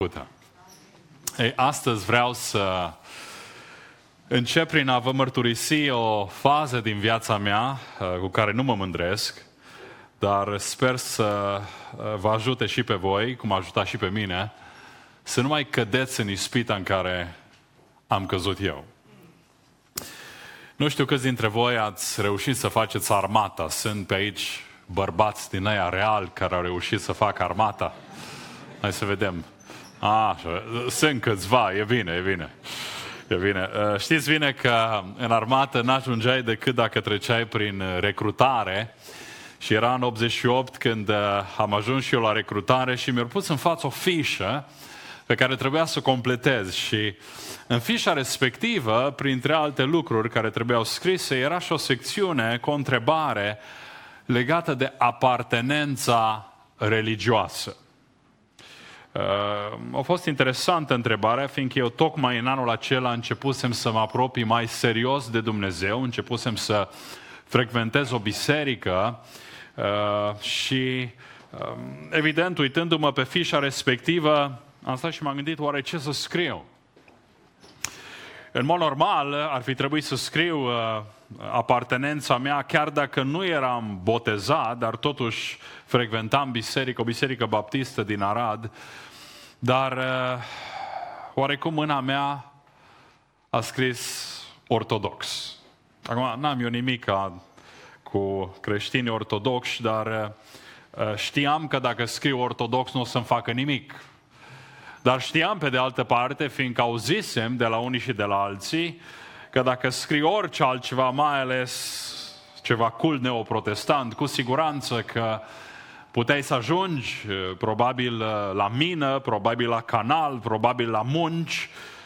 Uite. Ei, astăzi vreau să încep prin a vă mărturisi o fază din viața mea cu care nu mă mândresc, dar sper să vă ajute și pe voi, cum a ajutat și pe mine, să nu mai cădeți în ispita în care am căzut eu. Nu știu câți dintre voi ați reușit să faceți armata. Sunt pe aici bărbați din aia real care au reușit să facă armata. Hai să vedem. Sunt câțiva, e bine. Știți bine că în armată n-ajungeai decât dacă treceai prin recrutare. Și era în 88 când am ajuns și eu la recrutare și mi-au pus în față o fișă pe care trebuia să o completez. Și în fișa respectivă, printre alte lucruri care trebuiau scrise, era și o secțiune cu o întrebare legată de apartenența religioasă. A fost interesantă întrebarea, fiindcă eu tocmai în anul acela începusem să mă apropii mai serios de Dumnezeu, începusem să frecventez o biserică și, evident, uitându-mă pe fișa respectivă, am stat și m-am gândit, oare ce să scriu? În mod normal, ar fi trebuit să scriu apartenența mea, chiar dacă nu eram botezat, dar totuși frecventam o biserică baptistă din Arad, dar oarecum mâna mea a scris ortodox. Acum, n-am eu nimic cu creștini ortodoxi, dar știam că dacă scriu ortodox nu o să-mi facă nimic. Dar știam pe de altă parte, fiindcă auzisem de la unii și de la alții, că dacă scrii orice altceva, mai ales ceva cult neoprotestant, cu siguranță că puteai să ajungi probabil la mină, probabil la canal, probabil la munci.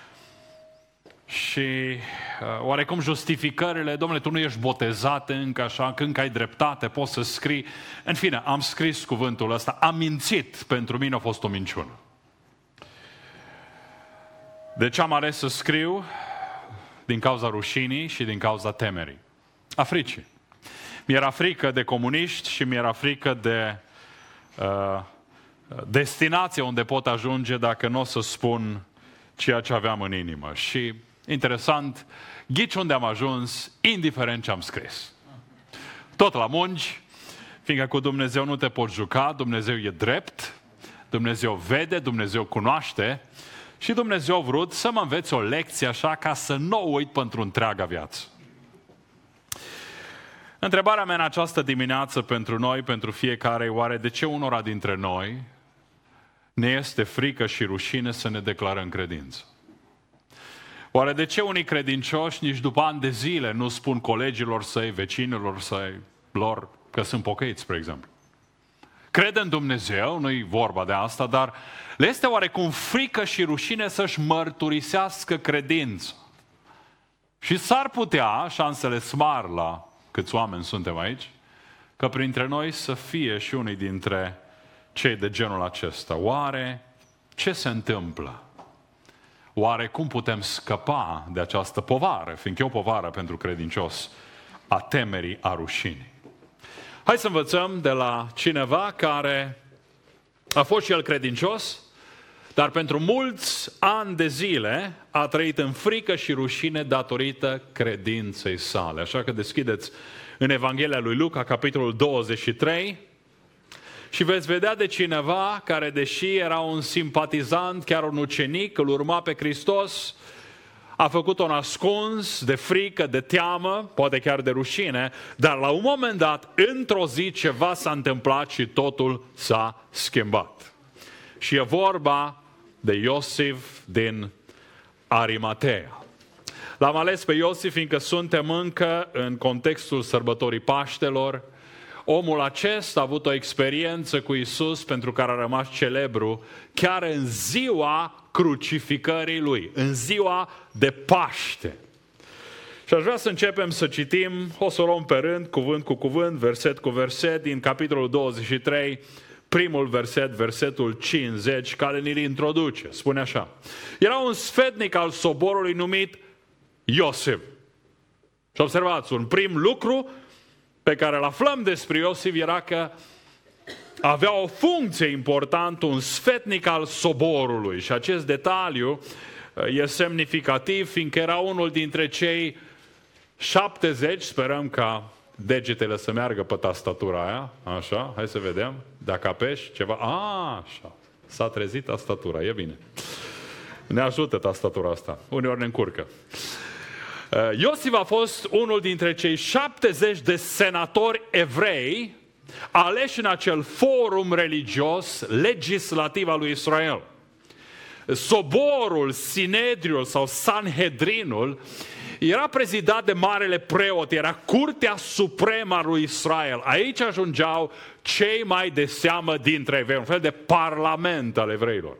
Și oarecum justificările, domnule, tu nu ești botezat încă așa, că încă ai dreptate, poți să scrii. În fine, am scris cuvântul ăsta, am mințit, pentru mine a fost o minciună. De ce am ales să scriu? Din cauza rușinii și din cauza temerii. A fricii. Mi-era frică de comuniști și mi-era frică de destinație unde pot ajunge dacă nu o să spun ceea ce aveam în inimă. Și, interesant, ghici unde am ajuns, indiferent ce am scris. Tot la munci, fiindcă cu Dumnezeu nu te poți juca, Dumnezeu e drept, Dumnezeu vede, Dumnezeu cunoaște și Dumnezeu a vrut să mă înveți o lecție așa ca să nu o uit pentru întreaga viață. Întrebarea mea în această dimineață pentru noi, pentru fiecare, oare de ce unora dintre noi ne este frică și rușine să ne declarăm credință? Oare de ce unii credincioși nici după ani de zile nu spun colegilor săi, vecinilor săi, lor că sunt pocăiți, spre exemplu? Cred în Dumnezeu, nu-i vorba de asta, dar le este oarecum frică și rușine să-și mărturisească credința. Și s-ar putea, șansele smar la câți oameni suntem aici, că printre noi să fie și unii dintre cei de genul acesta. Oare ce se întâmplă? Oare cum putem scăpa de această povară, fiindcă e o povară pentru credincios, a temerii, a rușinii? Hai să învățăm de la cineva care a fost și el credincios, dar pentru mulți ani de zile a trăit în frică și rușine datorită credinței sale. Așa că deschideți în Evanghelia lui Luca, capitolul 23, și veți vedea de cineva care, deși era un simpatizant, chiar un ucenic, îl urma pe Hristos, a făcut-o ascuns, de frică, de teamă, poate chiar de rușine, dar la un moment dat, într-o zi, ceva s-a întâmplat și totul s-a schimbat. Și e vorba de Iosif din Arimatea. L-am ales pe Iosif fiindcă suntem încă în contextul sărbătorii Paștelor. Omul acesta a avut o experiență cu Iisus pentru care a rămas celebru chiar în ziua crucificării lui, în ziua de Paște. Și aș vrea să începem să citim, o să o luăm pe rând, cuvânt cu cuvânt, verset cu verset, din capitolul 23, primul verset, versetul 50, care ne-l introduce. Spune așa: era un sfetnic al soborului numit Iosif. Și observați, un prim lucru pe care îl aflăm despre Iosif era că avea o funcție importantă, un sfetnic al soborului. Și acest detaliu e semnificativ, fiindcă era unul dintre cei 70, sperăm ca degetele să meargă pe tastatura aia, așa, hai să vedem, dacă apeși ceva, așa, s-a trezit tastatura, e bine. Ne ajută tastatura asta, uneori ne încurcă. Iosif a fost unul dintre cei 70 de senatori evrei aleși în acel forum religios, legislativ al lui Israel. Soborul, Sinedriul sau Sanhedrinul era prezidat de marele preot, era curtea supremă a lui Israel. Aici ajungeau cei mai de seamă dintre evrei, un fel de parlament al evreilor.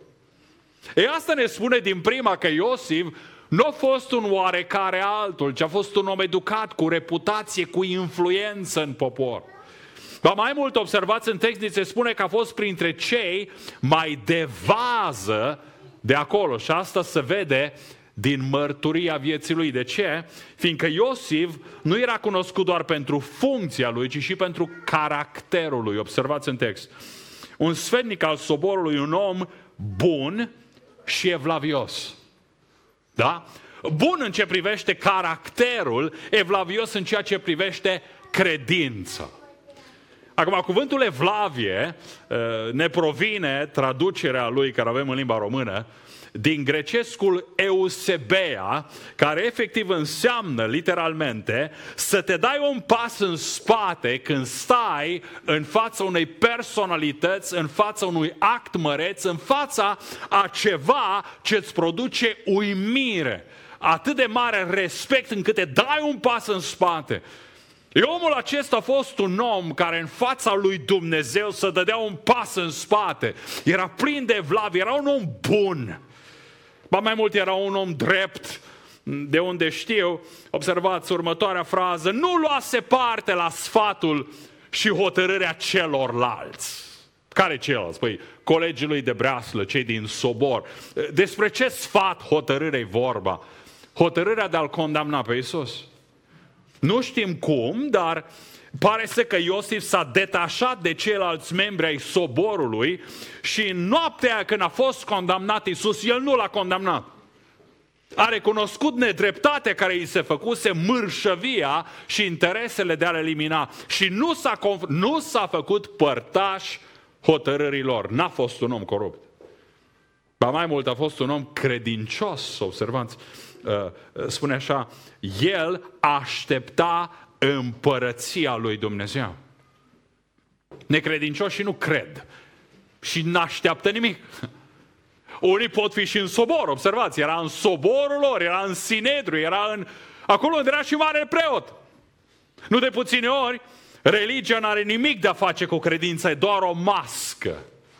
E asta ne spune din prima că Iosif nu a fost un oarecare altul, ci a fost un om educat, cu reputație, cu influență în popor. Ba mai mult, observați în text, se spune că a fost printre cei mai de vază de acolo. Și asta se vede din mărturia vieții lui. De ce? Fiindcă Iosif nu era cunoscut doar pentru funcția lui, ci și pentru caracterul lui. Observați în text. Un sfetnic al soborului, un om bun și evlavios. Da? Bun în ce privește caracterul, evlavios în ceea ce privește credința. Acum, cuvântul evlavie ne provine, traducerea lui care avem în limba română, din grecescul eusebea, care efectiv înseamnă literalmente să te dai un pas în spate când stai în fața unei personalități, în fața unui act măreț, în fața a ceva ce îți produce uimire. Atât de mare respect încât te dai un pas în spate. Omul acesta a fost un om care în fața lui Dumnezeu să dădea un pas în spate. Era plin de evlavie, era un om bun. Ba mai mult, era un om drept, de unde știu, observați următoarea frază, nu luase parte la sfatul și hotărârea celorlalți. Care ceilalți? Păi, colegii lui de breaslă, cei din sobor. Despre ce sfat, hotărâre-i vorba? Hotărârea de a-L condamna pe Iisus. Nu știm cum, dar pare să că Iosif s-a detașat de ceilalți membri ai soborului și în noaptea când a fost condamnat Iisus, el nu l-a condamnat. A recunoscut nedreptatea care îi se făcuse, mârșăvia și interesele de a-l elimina. Și nu s-a făcut părtaș hotărârilor. N-a fost un om corupt. Ba mai mult, a fost un om credincios, observați. Spune așa, el aștepta împărăția lui Dumnezeu. Necredincioși nu cred și n-așteaptă nimic. Unii pot fi și în sobor, observați, era în soborul lor, era în Sinedriu, era în acolo unde era și mare preot. Nu de puține ori, religia n-are nimic de a face cu credința, e doar o mască.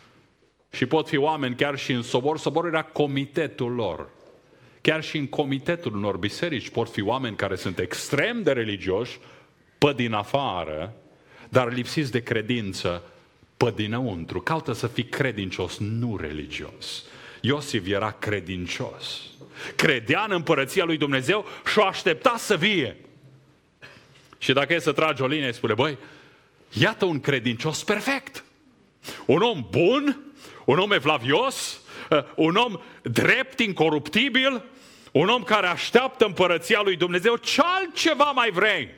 Și pot fi oameni chiar și în sobor, soborul era comitetul lor. Chiar și în comitetul unor biserici pot fi oameni care sunt extrem de religioși, pe din afară, dar lipsiți de credință pe dinăuntru. Caută să fii credincios, nu religios. Iosif era credincios. Credea în împărăția lui Dumnezeu și o aștepta să vie. Și dacă e să tragi o linie, spune, băi, iată un credincios perfect. Un om bun, un om evlavios, un om drept, incoruptibil, un om care așteaptă împărăția lui Dumnezeu, ce altceva mai vrei?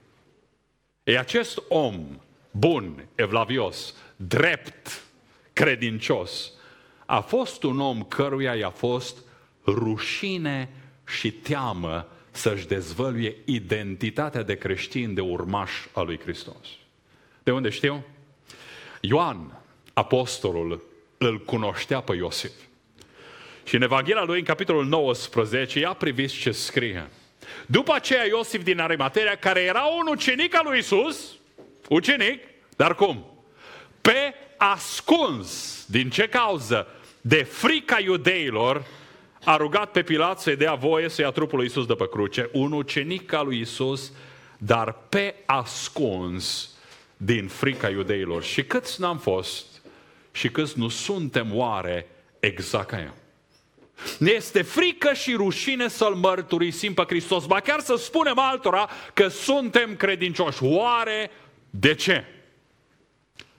E acest om bun, evlavios, drept, credincios, a fost un om căruia i-a fost rușine și teamă să-și dezvăluie identitatea de creștin, de urmaș al lui Hristos. De unde știu? Ioan, apostolul, îl cunoștea pe Iosif. Și în Evanghelia lui, în capitolul 19, ia priviți ce scrie. După aceea Iosif din Arimatea, care era un ucenic al lui Iisus, ucenic, dar cum? Pe ascuns. Din ce cauză? De frica iudeilor, a rugat pe Pilat să-i dea voie să ia trupul lui Iisus de pe cruce. Un ucenic al lui Iisus, dar pe ascuns din frica iudeilor. Și câți n-am fost și câți nu suntem oare exact ca el? Ne este frică și rușine să-L mărturisim pe Hristos, ba chiar să spunem altora că suntem credincioși. Oare de ce?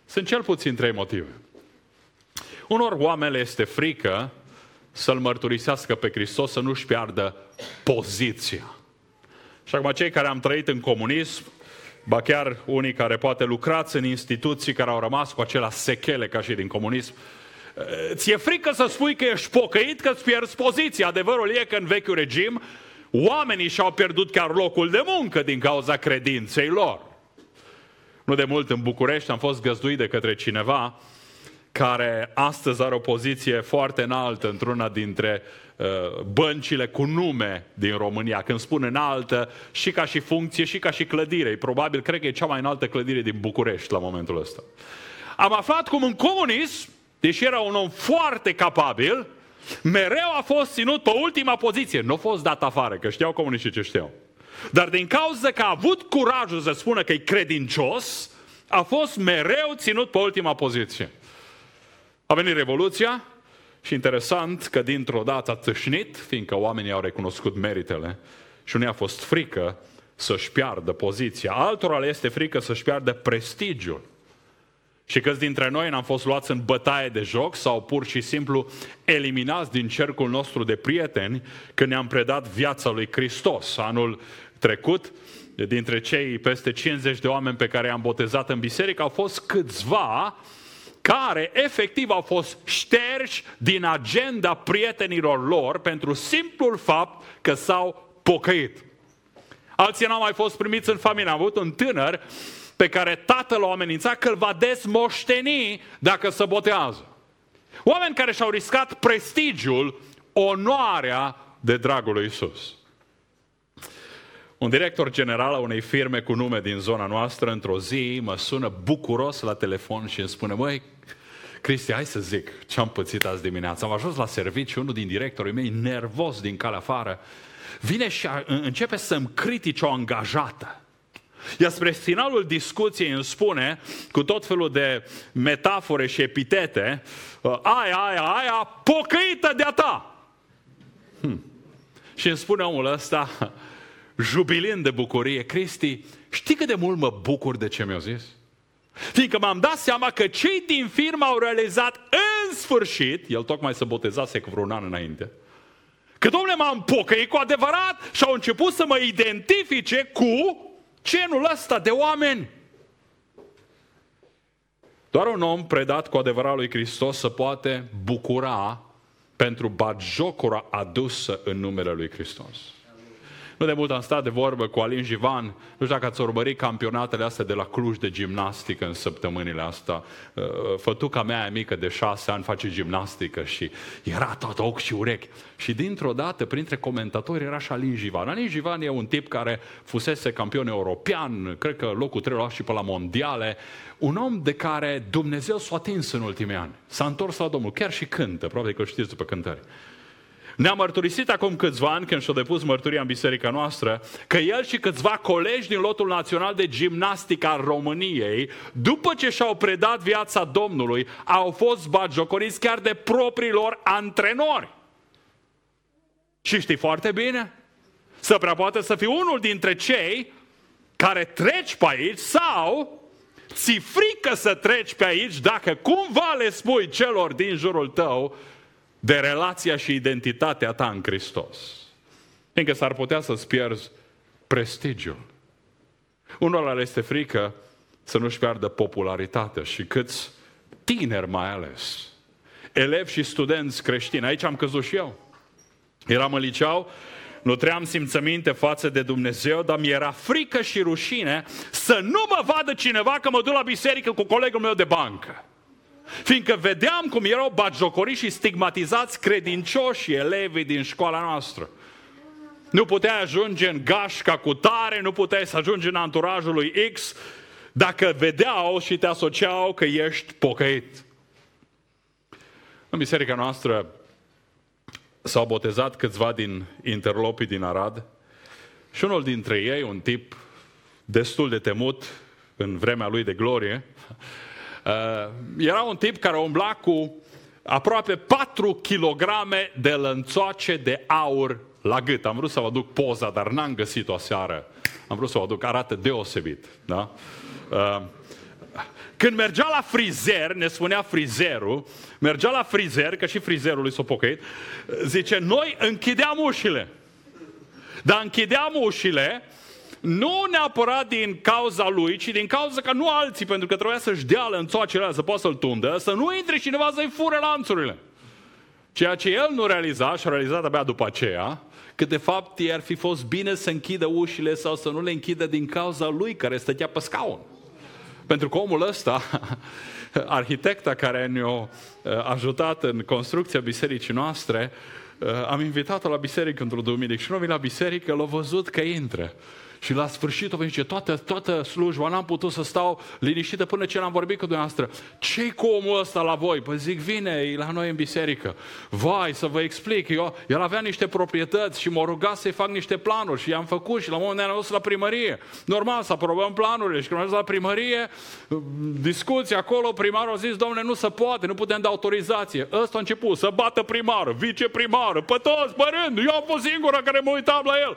Sunt cel puțin 3 motive. Unor oameni le este frică să-L mărturisească pe Hristos, să nu-și piardă poziția. Și acum cei care am trăit în comunism, ba chiar unii care poate lucrați în instituții care au rămas cu acelea sechele ca și din comunism, ți-e frică să spui că ești pocăit, că îți pierzi poziția. Adevărul e că în vechiul regim oamenii și-au pierdut chiar locul de muncă din cauza credinței lor. Nu de mult în București am fost găzduit de către cineva care astăzi are o poziție foarte înaltă într-una dintre băncile cu nume din România. Când spun înaltă, și ca și funcție, și ca și clădire. Probabil, cred că e cea mai înaltă clădire din București la momentul ăsta. Am aflat cum în comunism, deși era un om foarte capabil, mereu a fost ținut pe ultima poziție. Nu a fost dat afară, că știau comuniștii ce știau. Dar din cauza că a avut curajul să spună că e credincios, a fost mereu ținut pe ultima poziție. A venit Revoluția și interesant că dintr-o dată a tâșnit, fiindcă oamenii au recunoscut meritele și unii a fost frică să-și piardă poziția. Altora le este frică să-și piardă prestigiul. Și câți dintre noi n-am fost luați în bătaie de joc sau pur și simplu eliminați din cercul nostru de prieteni când ne-am predat viața lui Hristos. Anul trecut, dintre cei peste 50 de oameni pe care i-am botezat în biserică, au fost câțiva care efectiv au fost șterși din agenda prietenilor lor pentru simplul fapt că s-au pocăit. Alții n-au mai fost primiți în familie. Am avut un tânăr pe care tatăl l-a amenințat că îl va dezmoșteni dacă se botează. Oameni care și-au riscat prestigiul, onoarea de dragul lui Iisus. Un director general a unei firme cu nume din zona noastră, într-o zi, mă sună bucuros la telefon și îmi spune: măi, Cristi, hai să zic ce am pățit azi dimineața. Am ajuns la serviciu, unul din directorii mei, nervos din calea afară, vine și începe să-mi critice o angajată. Iar spre finalul discuției îmi spune, cu tot felul de metafore și epitete, aia, pocăită de-a ta. Și îmi spune omul ăsta, jubilind de bucurie: Cristi, știi cât de mult mă bucur de ce mi-au zis? Fiindcă m-am dat seama că cei din firmă au realizat în sfârșit, el tocmai se botezase cu vreun an înainte, că, dom'le, m-am pocăit cu adevărat și au început să mă identifice cu genul ăsta de oameni. Doar un om predat cu adevărat lui Hristos se poate bucura pentru batjocura adusă în numele lui Hristos. Nu de mult am stat de vorbă cu Alin Jivan, nu știu dacă ați urmărit campionatele astea de la Cluj de gimnastică în săptămânile astea. Fătuca mea mică de 6 ani face gimnastică și era tot ochi și urechi. Și dintr-o dată, printre comentatori, era și Alin Jivan. Alin Jivan e un tip care fusese campion european, cred că locul 3 l-a și pe la mondiale, un om de care Dumnezeu s-a atins în ultimii ani. S-a întors la Domnul, chiar și cântă, probabil că știți după cântări. Ne-a mărturisit acum câțiva ani, când și-a depus mărturia în biserica noastră, că el și câțiva colegi din lotul național de gimnastică al României, după ce și-au predat viața Domnului, au fost batjocoriți chiar de propriilor antrenori. Și știi foarte bine, să prea poate să fii unul dintre cei care treci pe aici sau ți-i frică să treci pe aici dacă cumva le spui celor din jurul tău de relația și identitatea ta în Hristos. Fiindcă s-ar putea să-ți pierzi prestigiul. Unora le este frică să nu-și piardă popularitatea și câți tineri mai ales, elevi și studenți creștini. Aici am căzut și eu. Eram în liceu, nu trăiam simțăminte față de Dumnezeu, dar mi-era frică și rușine să nu mă vadă cineva că mă duc la biserică cu colegul meu de bancă. Fiindcă vedeam cum erau batjocoriți și stigmatizați credincioși elevii din școala noastră. Nu puteai ajunge în gașca cu tare, nu puteai să ajungi în anturajul lui X dacă vedeau și te asociau că ești pocăit. În biserica noastră s-au botezat câțiva din interlopii din Arad și unul dintre ei, un tip destul de temut în vremea lui de glorie, era un tip care umbla cu aproape 4 kg de lănțoace de aur la gât. Am vrut să vă aduc poza, dar n-am găsit-o aseară. Am vrut să vă aduc, arată deosebit. Da? Când mergea la frizer, ne spunea frizerul, mergea la frizer, că și frizerul lui s-a pocăit, zice, noi închideam ușile. Dar închideam ușile nu neapărat din cauza lui, ci din cauza că nu alții, pentru că trebuia să-și dea lănțoacele alea, să poată să-l tundă, să nu intre cineva să-i fure lanțurile. Ceea ce el nu realiza și a realizat abia după aceea, că de fapt ar fi fost bine să închidă ușile sau să nu le închidă din cauza lui care stătea pe scaun. Pentru că omul ăsta, arhitecta care ne-a ajutat în construcția bisericii noastre, am invitat-o la biserică într-o duminică și nu a venit la biserică, l-a văzut că intră. Și la sfârșit o zice, toată slujba, n-am putut să stau liniștită până ce l-am vorbit cu dumneavoastră. Ce-i cu omul ăsta la voi? Păi zic, vine, e la noi în biserică. Vai, să vă explic, el avea niște proprietăți și m-a rugat să-i fac niște planuri și i-am făcut și la un moment dat am dus la primărie. Normal, să aprobăm planurile și când am dus la primărie, discuții acolo, primarul a zis, domnule, nu se poate, nu putem da autorizație. Ăsta a început să bată primară, viceprimară, pe toți, pe rând, eu am fost singura care mă uitam la el.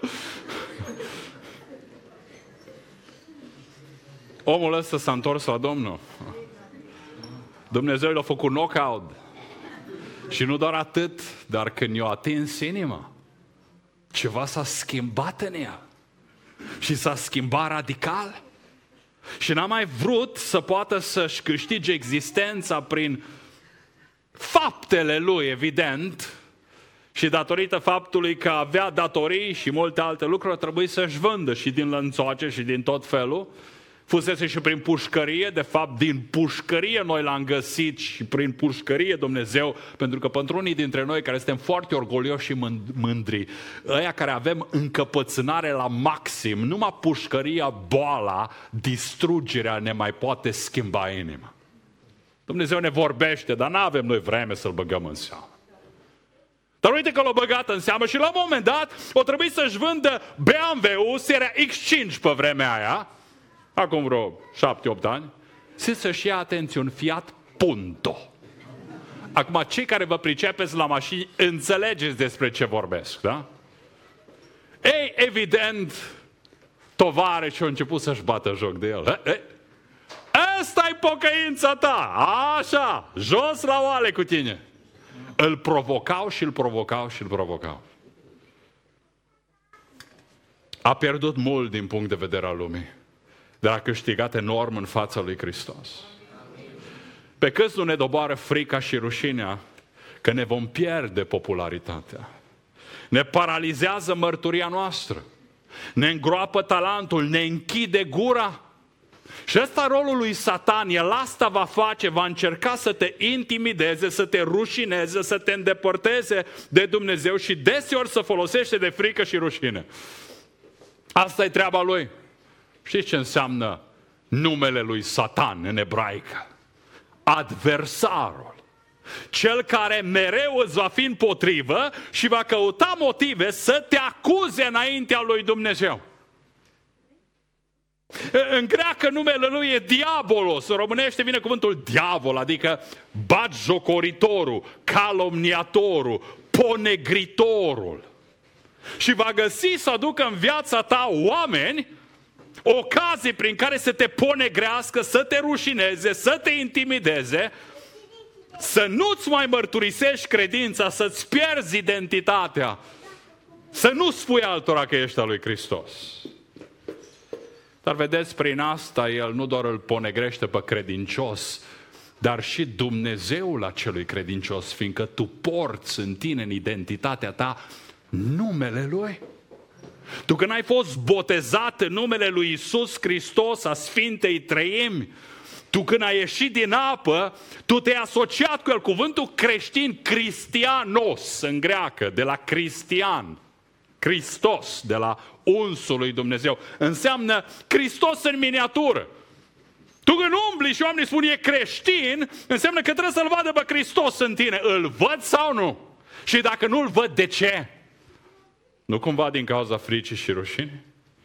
Omul ăsta s-a întors la Domnul. Dumnezeu l-a făcut knockout. Și nu doar atât, dar când i-a atins inima, ceva s-a schimbat în ea. Și s-a schimbat radical. Și n-a mai vrut să poată să-și câștige existența prin faptele lui, evident, și datorită faptului că avea datorii și multe alte lucruri, trebuie să-și vândă și din lănțoace și din tot felul. Fusese și prin pușcărie, de fapt din pușcărie noi l-am găsit și prin pușcărie Dumnezeu, pentru că pentru unii dintre noi care suntem foarte orgolioși și mândri, ăia care avem încăpățânare la maxim, numai pușcăria, boala, distrugerea ne mai poate schimba inima. Dumnezeu ne vorbește, dar nu avem noi vreme să-L băgăm în seamă. Dar uite că l-a băgat în seamă și la un moment dat o trebuie să-și vândă BMW-ul seria X5 pe vremea aia, acum vreo 7-8 ani, să-și ia, atenție, un Fiat Punto. Acum, cei care vă pricepeți la mașini, înțelegeți despre ce vorbesc, da? Ei, evident, tovarășii au început să-și bată joc de el. Ăsta-i pocăința ta! Așa, jos la oale cu tine! Îl provocau și îl provocau și îl provocau. A pierdut mult din punct de vedere al lumii, dar a câștigat enorm în fața lui Hristos. Pe câți nu ne doboară frica și rușinea că ne vom pierde popularitatea. Ne paralizează mărturia noastră. Ne îngroapă talentul, ne închide gura. Și ăsta rolul lui Satan, el asta va face, va încerca să te intimideze, să te rușineze, să te îndepărteze de Dumnezeu și deseori să folosește de frică și rușine. Asta e treaba lui. Știți ce înseamnă numele lui Satan în ebraică? Adversarul. Cel care mereu îți va fi împotrivă și va căuta motive să te acuze înaintea lui Dumnezeu. În greacă numele lui e diabolos, în românește vine cuvântul diavol, adică batjocoritorul, calomniatorul, ponegritorul. Și va găsi să aducă în viața ta oameni, ocazii prin care să te ponegrească, să te rușineze, să te intimideze, să nu-ți mai mărturisești credința, să-ți pierzi identitatea, să nu spui altora că ești al lui Hristos. Dar vedeți, prin asta el nu doar îl ponegrește pe credincios, dar și Dumnezeul acelui credincios, fiindcă tu porți în tine, în identitatea ta, numele Lui. Tu când ai fost botezat în numele lui Iisus Hristos, a Sfintei Treimi, tu când ai ieșit din apă, tu te-ai asociat cu el. Cuvântul creștin, Cristianos, în greacă, de la Cristian, Hristos, de la unsul lui Dumnezeu, înseamnă Hristos în miniatură. Tu când umbli și oamenii spun e creștin, înseamnă că trebuie să-L vadă pe Hristos în tine. Îl văd sau nu? Și dacă nu-L văd, de ce? Nu cumva din cauza fricii și rușinii?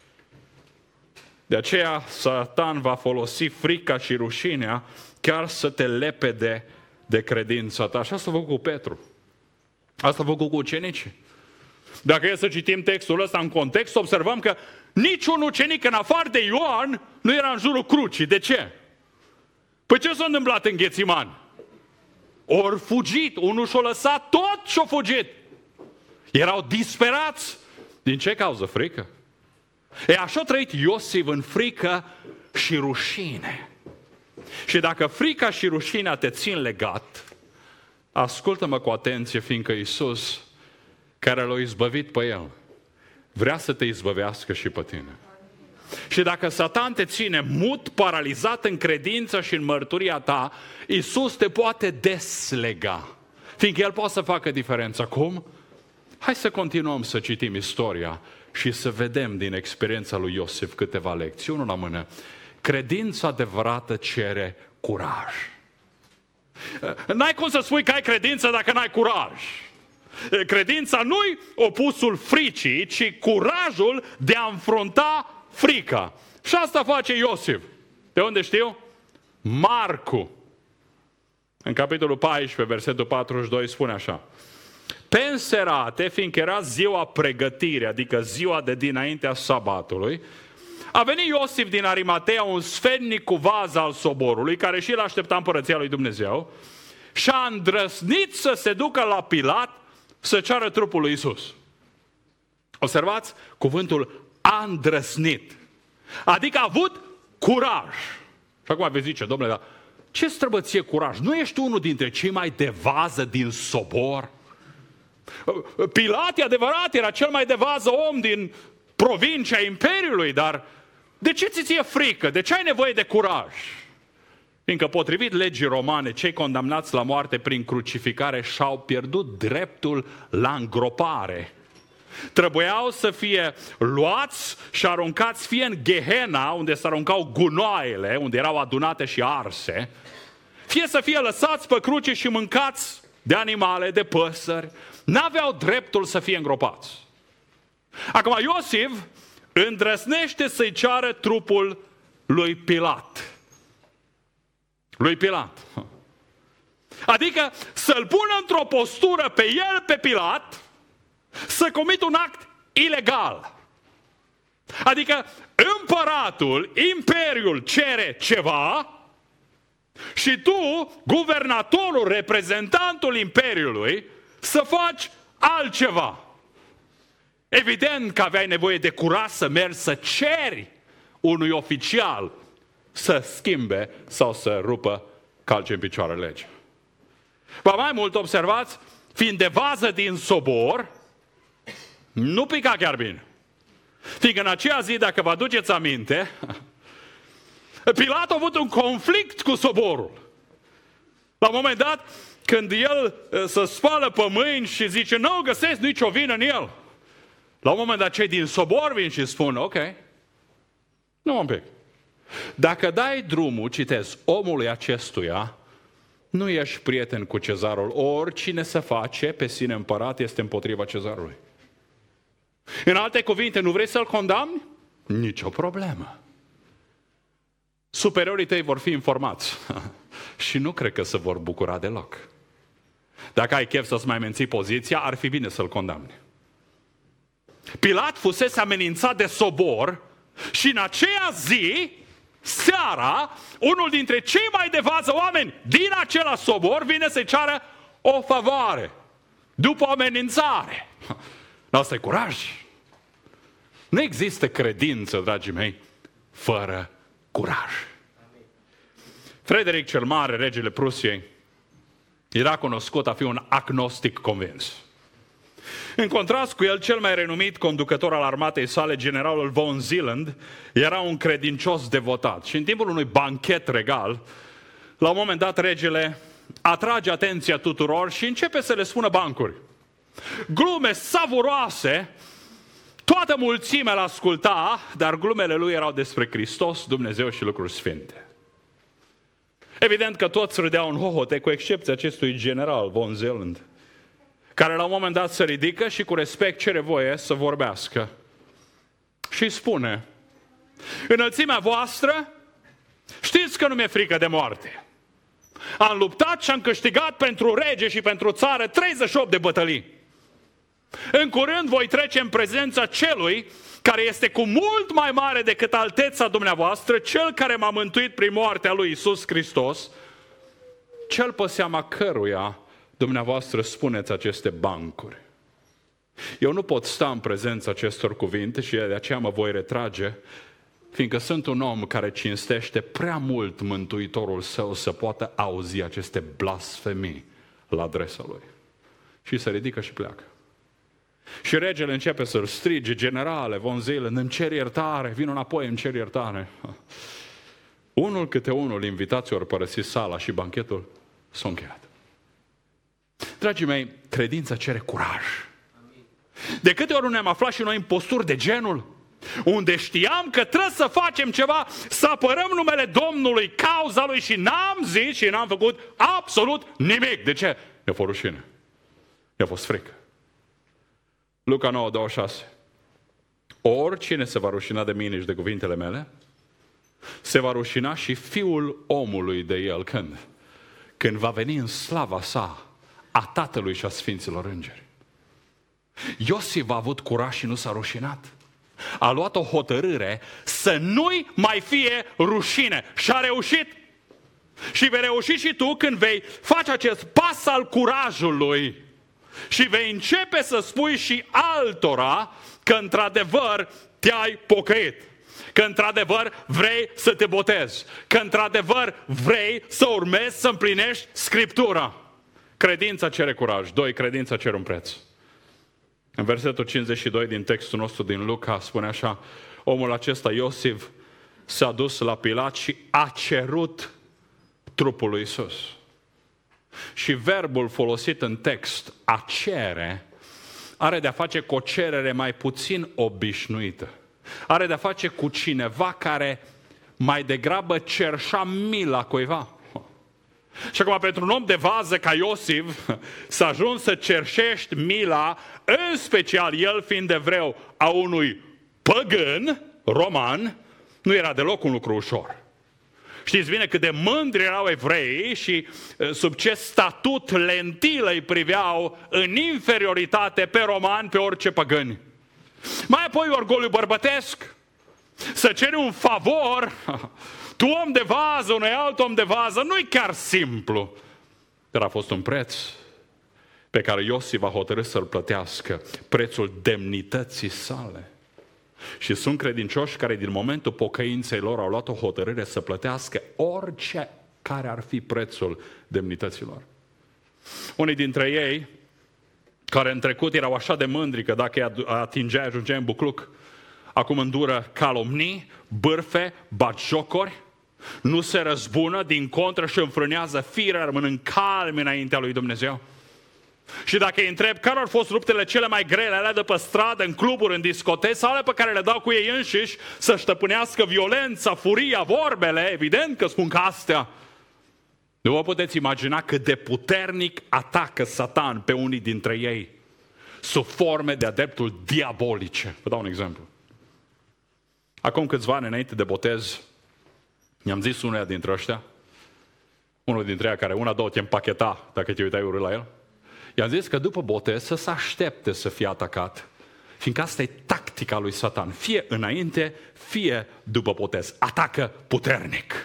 De aceea Satan va folosi frica și rușinea chiar să te lepede de credința ta. Și asta a făcut cu Petru. Asta a făcut cu ucenicii. Dacă e să citim textul ăsta în context, observăm că niciun ucenic în afară de Ioan nu era în jurul crucii. De ce? Păi ce s-a întâmplat în Ghețiman? Ori fugit, unul și-a lăsat tot și-a fugit. Erau disperați. Din ce cauză? Frică. Așa a trăit Iosif, în frică și rușine. Și dacă frica și rușinea te țin legat, ascultă-mă cu atenție, fiindcă Iisus, care l-a izbăvit pe el, vrea să te izbăvească și pe tine. Și dacă Satan te ține mut, paralizat în credință și în mărturia ta, Iisus te poate deslega, fiindcă El poate să facă diferența. Cum? Hai să continuăm să citim istoria și să vedem din experiența lui Iosif câteva lecții. Unul la mână. Credința adevărată cere curaj. N-ai cum să spui că ai credință dacă n-ai curaj. Credința nu-i opusul fricii, ci curajul de a înfrunta frica. Și asta face Iosif. De unde știu? Marcu. În capitolul 14, versetul 42, spune așa. Pe înserate, fiindcă era ziua pregătirii, adică ziua de dinaintea sabatului, a venit Iosif din Arimatea, un sfetnic cu vază al soborului, care și el aștepta împărăția lui Dumnezeu, și a îndrăznit să se ducă la Pilat să ceară trupul lui Iisus. Observați cuvântul a îndrăznit. Adică a avut curaj. Și acum veți zice, domnule, dar ce-ți trebuie ție curaj? Nu ești unul dintre cei mai de vază din sobor? Pilat, e adevărat, era cel mai de vază om din provincia Imperiului, dar de ce ți ție frică? De ce ai nevoie de curaj? Fiindcă potrivit legii romane, cei condamnați la moarte prin crucificare și-au pierdut dreptul la îngropare. Trebuiau să fie luați și aruncați fie în Gehena, unde se aruncau gunoaiele, unde erau adunate și arse, fie să fie lăsați pe cruce și mâncați de animale, de păsări. N-aveau dreptul să fie îngropați. Acum Iosif îndrăznește să-i ceară trupul lui Pilat. Lui Pilat. Adică să-l pună într-o postură pe el, pe Pilat, să comită un act ilegal. Adică împăratul, imperiul cere ceva și tu, guvernatorul, reprezentantul imperiului, să faci altceva. Evident că aveai nevoie de curaj să mergi să ceri unui oficial să schimbe sau să rupă, calce în picioare legea. Ba mai mult, observați, fiind de vază din sobor, nu pica chiar bine. Fiindcă în aceea zi, dacă vă aduceți aminte, Pilat a avut un conflict cu soborul. La un moment dat, când el se spală pe mâini și zice, nu găsesc nicio vină în el. La un moment dat, cei din sobor vin și spun, ok, nu un pic. Dacă dai drumul, citez, omului acestuia, nu ești prieten cu cezarul. Oricine se face pe sine împărat este împotriva cezarului. În alte cuvinte, nu vrei să-l condamni? Nicio problemă. Superiorii tăi vor fi informați și nu cred că se vor bucura deloc. Dacă ai chef să-ți mai menții poziția, ar fi bine să-l condamni. Pilat fusese amenințat de sobor și în aceea zi, seara, unul dintre cei mai de vază oameni din acela sobor vine să-i ceară o favoare după amenințare. Asta e curaj. Nu există credință, dragii mei, fără curaj. Frederic cel Mare, regele Prusiei, era cunoscut a fi un agnostic convins. În contrast cu el, cel mai renumit conducător al armatei sale, generalul von Zeeland, era un credincios devotat. Și în timpul unui banchet regal, la un moment dat, regele atrage atenția tuturor și începe să le spună bancuri. Glume savuroase, toată mulțimea l-asculta, dar glumele lui erau despre Hristos, Dumnezeu și lucruri sfinte. Evident că toți râdeau în hohote, cu excepția acestui general von Zeeland, care la un moment dat se ridică și cu respect cere voie să vorbească. Și spune, înălțimea voastră, știți că nu mi-e frică de moarte. Am luptat și am câștigat pentru rege și pentru țară 38 de bătălii. În curând voi trece în prezența celui care este cu mult mai mare decât alteța dumneavoastră, cel care m-a mântuit prin moartea lui Iisus Hristos, cel pe seama căruia dumneavoastră spuneți aceste bancuri. Eu nu pot sta în prezența acestor cuvinte și de aceea mă voi retrage, fiindcă sunt un om care cinstește prea mult Mântuitorul său să poată auzi aceste blasfemii la adresa lui. Și se ridică și pleacă. Și regele începe să-l strige: generale, von Zielen, îmi cer iertare, vin înapoi, îmi cer iertare. Unul câte unul, invitații ori părăsi sala și banchetul s-a încheiat. Dragii mei, credința cere curaj. De câte ori ne-am aflat și noi în posturi de genul, unde știam că trebuie să facem ceva, să apărăm numele Domnului, cauza Lui, și n-am zis și n-am făcut absolut nimic. De ce? Mi-a fost rușine. Mi-a fost frică. Luca 9:26. Oricine se va rușina de mine și de cuvintele mele, se va rușina și Fiul omului de el. Când va veni în slava sa, a Tatălui și a Sfinților Îngeri. Iosif a avut curaj și nu s-a rușinat. A luat o hotărâre să nu-i mai fie rușine. Și a reușit. Și vei reuși și tu când vei face acest pas al curajului și vei începe să spui și altora că într-adevăr te-ai pocăit, că într-adevăr vrei să te botezi, că într-adevăr vrei să urmezi, să împlinești Scriptura. Credința cere curaj. 2. Credința cere un preț. În versetul 52 din textul nostru din Luca spune așa: omul acesta, Iosif, s-a dus la Pilat și a cerut trupul lui Iisus. Și verbul folosit în text, a cere, are de-a face cu o cerere mai puțin obișnuită. Are de-a face cu cineva care mai degrabă cerșa mila cuiva. Și acum, pentru un om de vază ca Iosif, să ajungi să cerșești mila, în special el fiind evreu, a unui păgân roman, nu era deloc un lucru ușor. Știți bine cât de mândri erau evreii și sub ce statut lentil îi priveau în inferioritate pe romani, pe orice păgâni. Mai apoi orgoliu bărbătesc, să ceri un favor, tu om de vază, unui alt om de vază, nu-i chiar simplu. Dar a fost un preț pe care Iosif a hotărât să-l plătească, prețul demnității sale. Și sunt credincioși care din momentul pocăinței lor au luat o hotărâre să plătească orice care ar fi prețul demnităților. Unii dintre ei, care în trecut erau așa de mândri că dacă atingeai, ajungeai în bucluc, acum îndură calomnii, bârfe, batjocori, nu se răzbună, din contră și înfrânează firea, rămânând calmi înaintea lui Dumnezeu. Și dacă îi întreb care au fost luptele cele mai grele, alea de pe stradă, în cluburi, în discoteci, sau alea pe care le dau cu ei înșiși, să stăpânească violența, furia, vorbele, evident că spun că astea. Nu vă puteți imagina cât de puternic atacă Satan pe unii dintre ei, sub forme de-a dreptul diabolice. Vă dau un exemplu. Acum câțiva ani înainte de botez, i-am zis unuia dintre ăștia, unul dintre ei care una, două te împacheta dacă te uitai urât la el, i-am zis că după botez să se aștepte să fie atacat, fiindcă asta e tactica lui Satan. Fie înainte, fie după botez. Atacă puternic.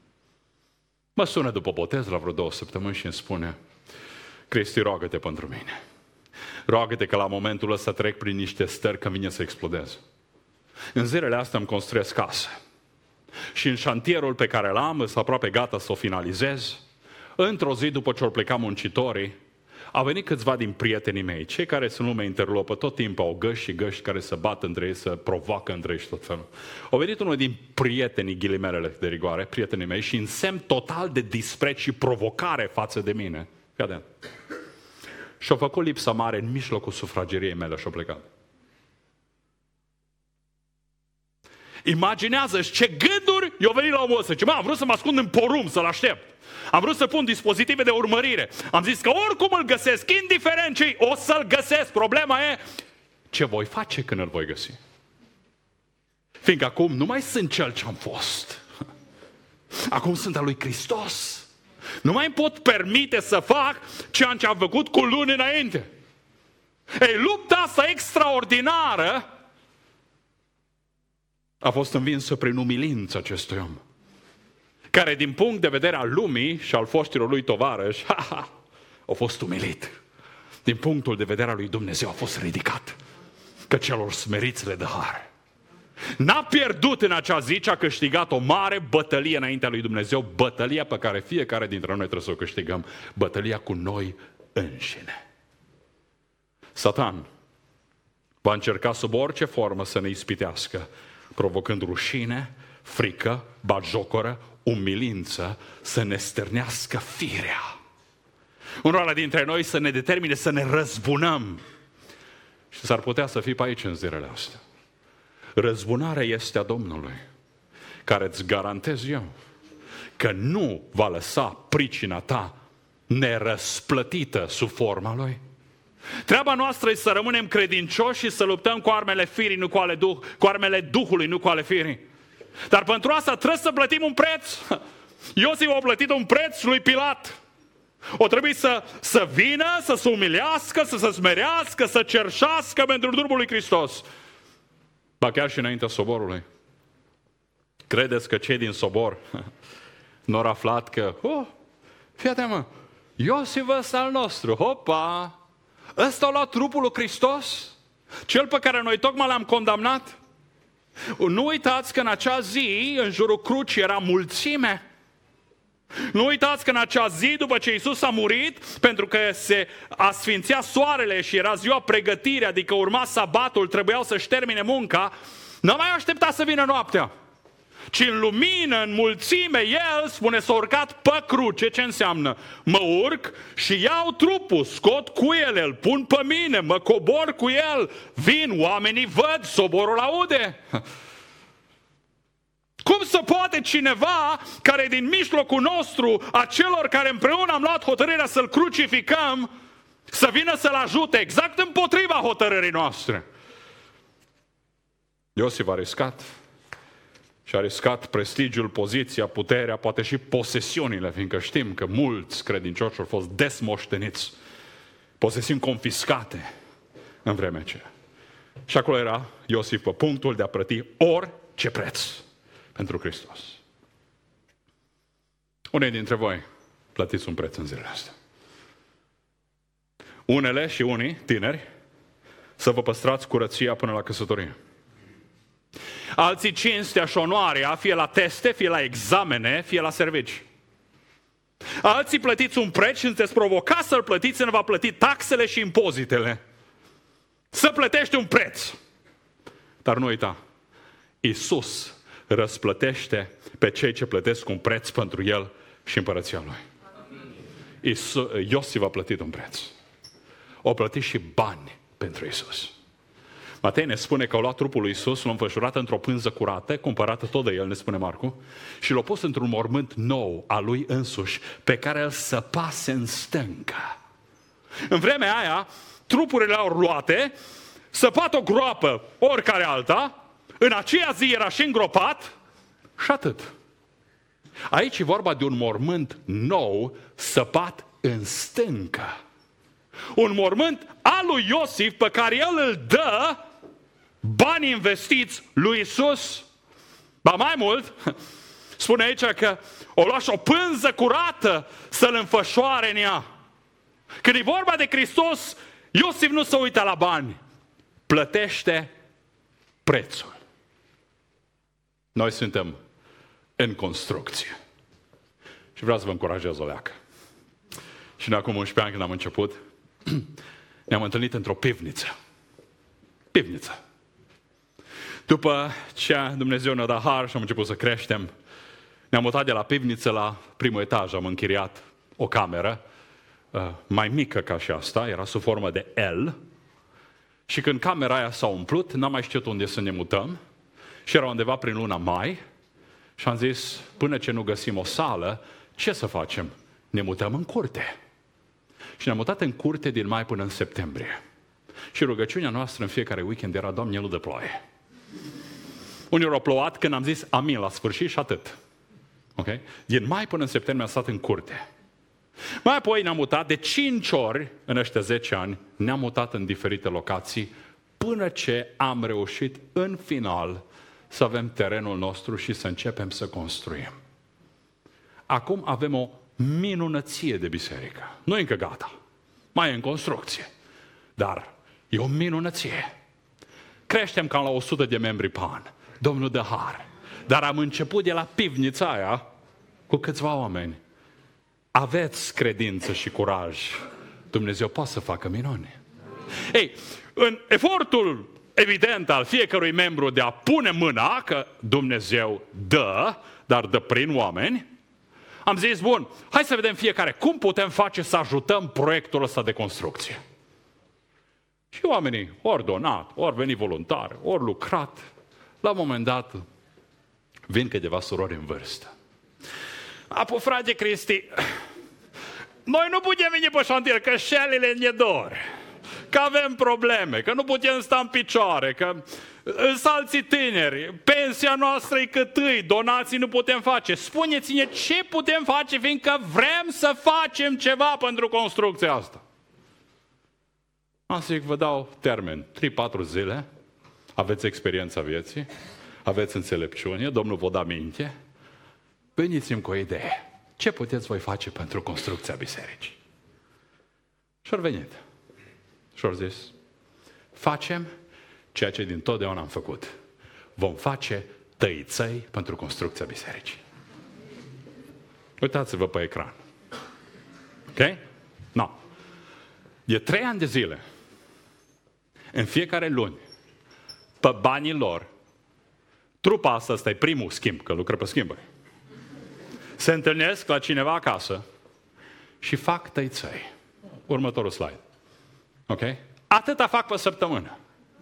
Mă sună după botez la vreo 2 săptămâni și îmi spune: Cristi, roagă-te pentru mine. Roagă-te că la momentul ăsta trec prin niște stări că vine să explodez. În zilele astea îmi construiesc casă. Și în șantierul pe care l-am, sunt aproape gata să o finalizez. Într-o zi, după ce au plecat muncitorii, au venit câțiva din prietenii mei, cei care sunt lume interlopă, tot timpul au găști și găști care se bat între ei, se provoacă între ei și tot felul. Au venit unul din prietenii, ghilimelele de rigoare, prietenii mei, și în semn total de dispreț și provocare față de mine. Vedem. Și-au făcut lipsa mare în mijlocul sufrageriei mele și-au plecat. Imaginează-și ce gânduri i-au venit la omul ăsta. Ce, am vrut să mă ascund în porumb, să-l aștept. Am vrut să pun dispozitive de urmărire. Am zis că oricum îl găsesc, indiferent ce o să-l găsesc. Problema e ce voi face când îl voi găsi. Fiindcă acum nu mai sunt cel ce am fost. Acum sunt al lui Hristos. Nu mai pot permite să fac ceea ce am făcut cu luni înainte. Ei, lupta aceasta extraordinară a fost învinsă prin umilința acestui om, care din punct de vedere al lumii și al foștilor lui tovarăși, a fost umilit. Din punctul de vedere al lui Dumnezeu a fost ridicat, că celor smeriți le dă har. N-a pierdut în acea zi, ci a câștigat o mare bătălie înaintea lui Dumnezeu, bătălia pe care fiecare dintre noi trebuie să o câștigăm, bătălia cu noi înșine. Satan va încerca sub orice formă să ne ispitească, provocând rușine, frică, batjocoră, umilință, să ne stârnească firea. Unora dintre noi să ne determine să ne răzbunăm. Și s-ar putea să fii pe aici în zilele astea. Răzbunarea este a Domnului, care îți garantez eu că nu va lăsa pricina ta nerăsplătită sub forma Lui. Treaba noastră este să rămânem credincioși și să luptăm cu armele firii, nu cu armele Duhului, nu cu ale firii. Dar pentru asta trebuie să plătim un preț. Iosif a plătit un preț lui Pilat. O trebuie să vină, să se umilească, să se smerească, să cerșească pentru drumul lui Hristos. Ba chiar și înaintea soborului. Credeți că cei din sobor n-au aflat că, fii mă, Iosif ăsta al nostru, hopa, ăsta a luat trupul lui Hristos, cel pe care noi tocmai l-am condamnat. Nu uitați că în acea zi, în jurul crucii, era mulțime. Nu uitați că în acea zi, după ce Iisus a murit, pentru că se asfințea soarele și era ziua pregătire, adică urma sabatul, trebuiau să-și termine munca, n-a mai așteptat să vină noaptea. Ci în lumină, în mulțime, el, spune, s-a urcat pe cruce. Ce înseamnă? Mă urc și iau trupul, scot cu el, îl pun pe mine, mă cobor cu el, vin, oamenii văd, soborul aude. Cum se poate cineva care din mijlocul nostru, a celor care împreună am luat hotărârea să-l crucificăm, să vină să-l ajute exact împotriva hotărârii noastre? Iosif a riscat. Și a riscat prestigiul, poziția, puterea, poate și posesiunile, fiindcă știm că mulți credincioși au fost desmoșteniți, posesiuni confiscate în vremea aceea. Și acolo era Iosif pe punctul de a plăti orice preț pentru Hristos. Unii dintre voi plătiți un preț în zilele astea. Unele și unii, tineri, să vă păstrați curăția până la căsătorie. Alții cinstea și onoarea, fie la teste, fie la examene, fie la servici. Alții plătiți un preț și sunteți provocați să-l plătiți, ne va plăti taxele și impozitele. Să plătești un preț. Dar nu uita, Iisus răsplătește pe cei ce plătesc un preț pentru El și împărăția Lui. Iosif a plătit un preț. O plătit și bani pentru Iisus. Matei ne spune că au luat trupul lui Iisus, l-au înfășurat într-o pânză curată, cumpărată tot de el, ne spune Marcu, și l-au pus într-un mormânt nou al lui însuși, pe care îl săpase în stâncă. În vremea aia, trupurile au luate, săpat o groapă, oricare alta, în aceea zi era și îngropat și atât. Aici e vorba de un mormânt nou, săpat în stâncă. Un mormânt al lui Iosif pe care el îl dă bani investiți lui Iisus. Ba mai mult, spune aici că o lua și o pânză curată să-l înfășoare în ea. Când e vorba de Hristos, Iosif nu se uită la bani, plătește prețul. Noi suntem în construcție. Și vreau să vă încurajez o leacă. Și noi acum 11 ani când am început, ne-am întâlnit într-o pivniță. Pivniță. După ce Dumnezeu ne-a dat har și am început să creștem, ne-am mutat de la pivniță la primul etaj. Am închiriat o cameră mai mică ca și asta, era sub formă de L. Și când camera aia s-a umplut, n-am mai știut unde să ne mutăm. Și era undeva prin luna mai. Și am zis, până ce nu găsim o sală, ce să facem? Ne mutăm în curte. Și ne-am mutat în curte din mai până în septembrie. Și rugăciunea noastră în fiecare weekend era, Doamne, nu dă ploaie. Unii au plouat când am zis amin la sfârșit și atât. Okay? Din mai până în septembrie am stat în curte. Mai apoi ne-am mutat de 5 ori în ăștia 10 ani, ne-am mutat în diferite locații până ce am reușit în final să avem terenul nostru și să începem să construim. Acum avem o minunăție de biserică. Nu e încă gata. Mai e în construcție. Dar e o minunăție. Creștem cam la 100 de membri pe an. Domnul dă har. Dar am început de la pivnița aia cu câțiva oameni. Aveți credință și curaj. Dumnezeu poate să facă minuni. Ei, în efortul evident al fiecărui membru de a pune mâna, că Dumnezeu dă, dar dă prin oameni, am zis, bun, hai să vedem fiecare cum putem face să ajutăm proiectul ăsta de construcție. Și oamenii ori donat, ori venit voluntari, ori lucrat. La un moment dat vin câteva surori în vârstă. Apo, frate Cristi, noi nu putem veni pe șantier, că șelile ne dor, că avem probleme, că nu putem sta în picioare, că sunt alții tineri, pensia noastră e cât îi, donații nu putem face. Spuneți-ne ce putem face, fiindcă vrem să facem ceva pentru construcția asta. Am zis, vă dau termen, 3-4 zile, aveți experiența vieții, aveți înțelepciune, Domnul vă da minte, veniți-mi cu o idee. Ce puteți voi face pentru construcția bisericii? Și-au venit. Și-au zis, facem ceea ce din totdeauna am făcut. Vom face tăițăi pentru construcția bisericii. Uitați-vă pe ecran. Ok? No. De 3 ani de zile, în fiecare luni, pe banii lor, trupa asta e primul schimb, că lucră pe schimburi. Se întâlnesc la cineva acasă și fac tăițăi. Următorul slide. Ok? Atâta fac pe săptămână.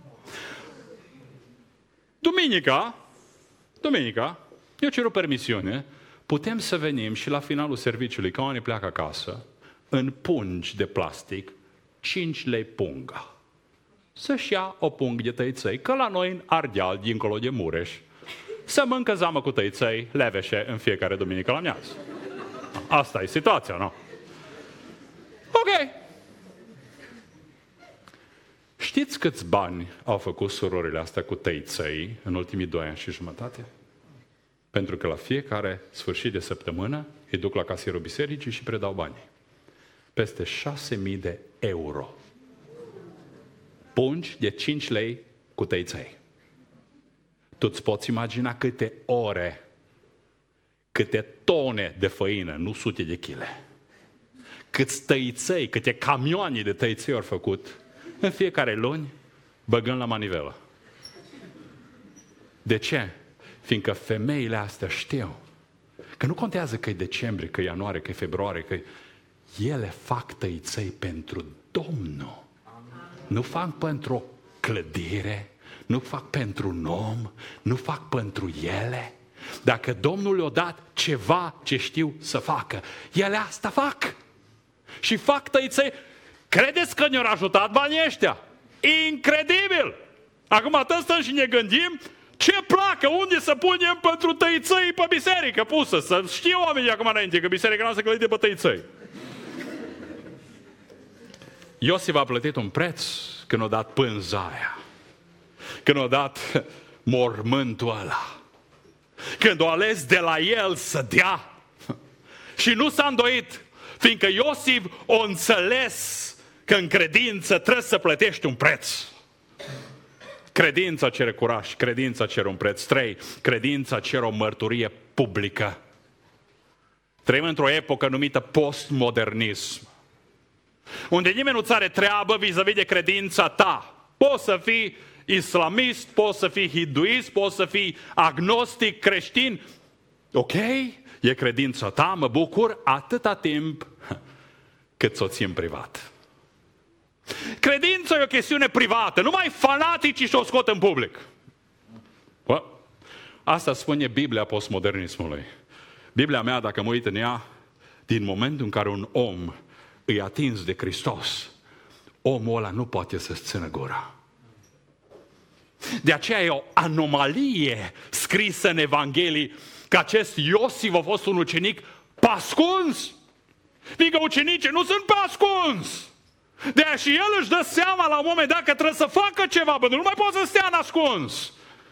Duminica, eu cer o permisiune, putem să venim și la finalul serviciului, când oamenii pleacă acasă, în pungi de plastic, 5 lei punga. Să-și ia o pungă de tăițăi, că la noi în Ardeal, dincolo de Mureș, să mâncă zamă cu tăițăi leveșe în fiecare duminică la miază. Asta e situația, nu? Ok. Știți câți bani au făcut surorile astea cu tăițăi în ultimii 2 ani și jumătate? Pentru că la fiecare sfârșit de săptămână îi duc la casierul bisericii și predau banii. Peste 6.000 de euro. Pungi de 5 lei cu tăițăi. Tu îți poți imagina câte ore, câte tone de făină, nu sute de chile, câți tăițăi, câte camioane de tăițăi au făcut în fiecare luni, băgând la manivelă. De ce? Fiindcă femeile astea știu că nu contează că e decembrie, că e ianuarie, că e februarie, că ele fac tăițăi pentru Domnul. Nu fac pentru o clădire, nu fac pentru un om, nu fac pentru ele. Dacă Domnul le-a dat ceva ce știu să facă, ele asta fac. Și fac tăițăi. Credeți că ne-au ajutat banii ăștia? Incredibil! Acum atât stăm și ne gândim ce placă, unde să punem pentru tăițăi pe biserică pusă. Să știe oamenii acum înainte că biserica noastră clădită pe tăițăi. Iosif a plătit un preț când a dat pânza aia. Când a dat mormântul ăla. Când a ales de la el să dea. Și nu s-a îndoit, fiindcă Iosif a înțeles că în credință trebuie să plătești un preț. Credința cere curaj, credința cere un preț. 3. Credința cere o mărturie publică. Trăim într-o epocă numită postmodernism, unde nimeni nu-ți are treabă vis-a-vis de credința ta. Poți să fii islamist, poți să fii hinduist, poți să fii agnostic, creștin. Ok, e credința ta, mă bucur, atâta timp cât ți-o ții în privat. Credința e o chestiune privată, numai fanaticii și-o scot în public. Asta spune Biblia postmodernismului. Biblia mea, dacă mă uit în ea, din momentul în care un om îi atins de Hristos, omul ăla nu poate să-și țină gura. De aceea e o anomalie scrisă în Evanghelii că acest Iosif a fost un ucenic pascuns. Fiindcă ucenicii nu sunt pascuns. De-aia și el își dă seama la un moment dat că trebuie să facă ceva, pentru că nu mai poate să stea nascuns.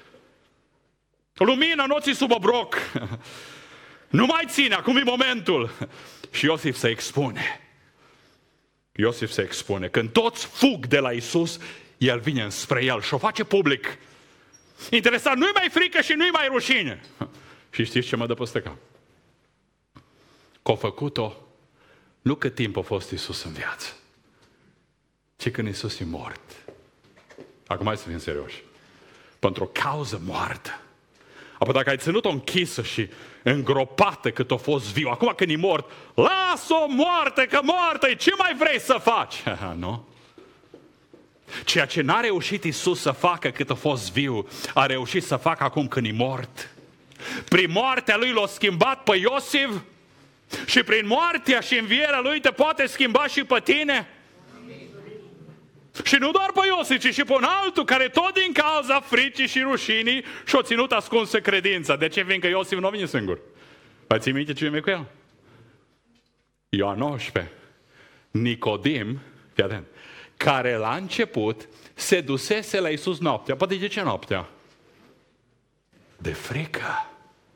Lumina noții sub obroc. Nu mai ține, acum e momentul. Și Iosif se expune. Iosif se expune. Când toți fug de la Iisus, el vine spre el și o face public. Interesant, nu-i mai frică și nu-i mai rușine. Și știți ce mă dă peste cap? Că a făcut-o nu cât timp a fost Iisus în viață, ci când Iisus e mort. Acum hai să fim serioși. Pentru o cauză moartă. Apoi dacă ai ținut-o închisă și îngropată cât a fost viu, acum când e mort, lasă-o moarte, că moartă e, ce mai vrei să faci? Nu? Ceea ce n-a reușit Iisus să facă cât a fost viu, a reușit să facă acum când e mort. Prin moartea lui l-a schimbat pe Iosif și prin moartea și învierea lui te poate schimba și pe tine. Și nu doar pe Iosif, ci și pe un altul care tot din cauza fricii și rușinii și-a ținut ascunsă credința. De ce? Fiindcă Iosif nu a venit singur. Vă ții minte ce vine cu el? Ioan 19. Nicodim, fii atent, care la început se dusese la Iisus noaptea. Poate de ce noaptea? De frică.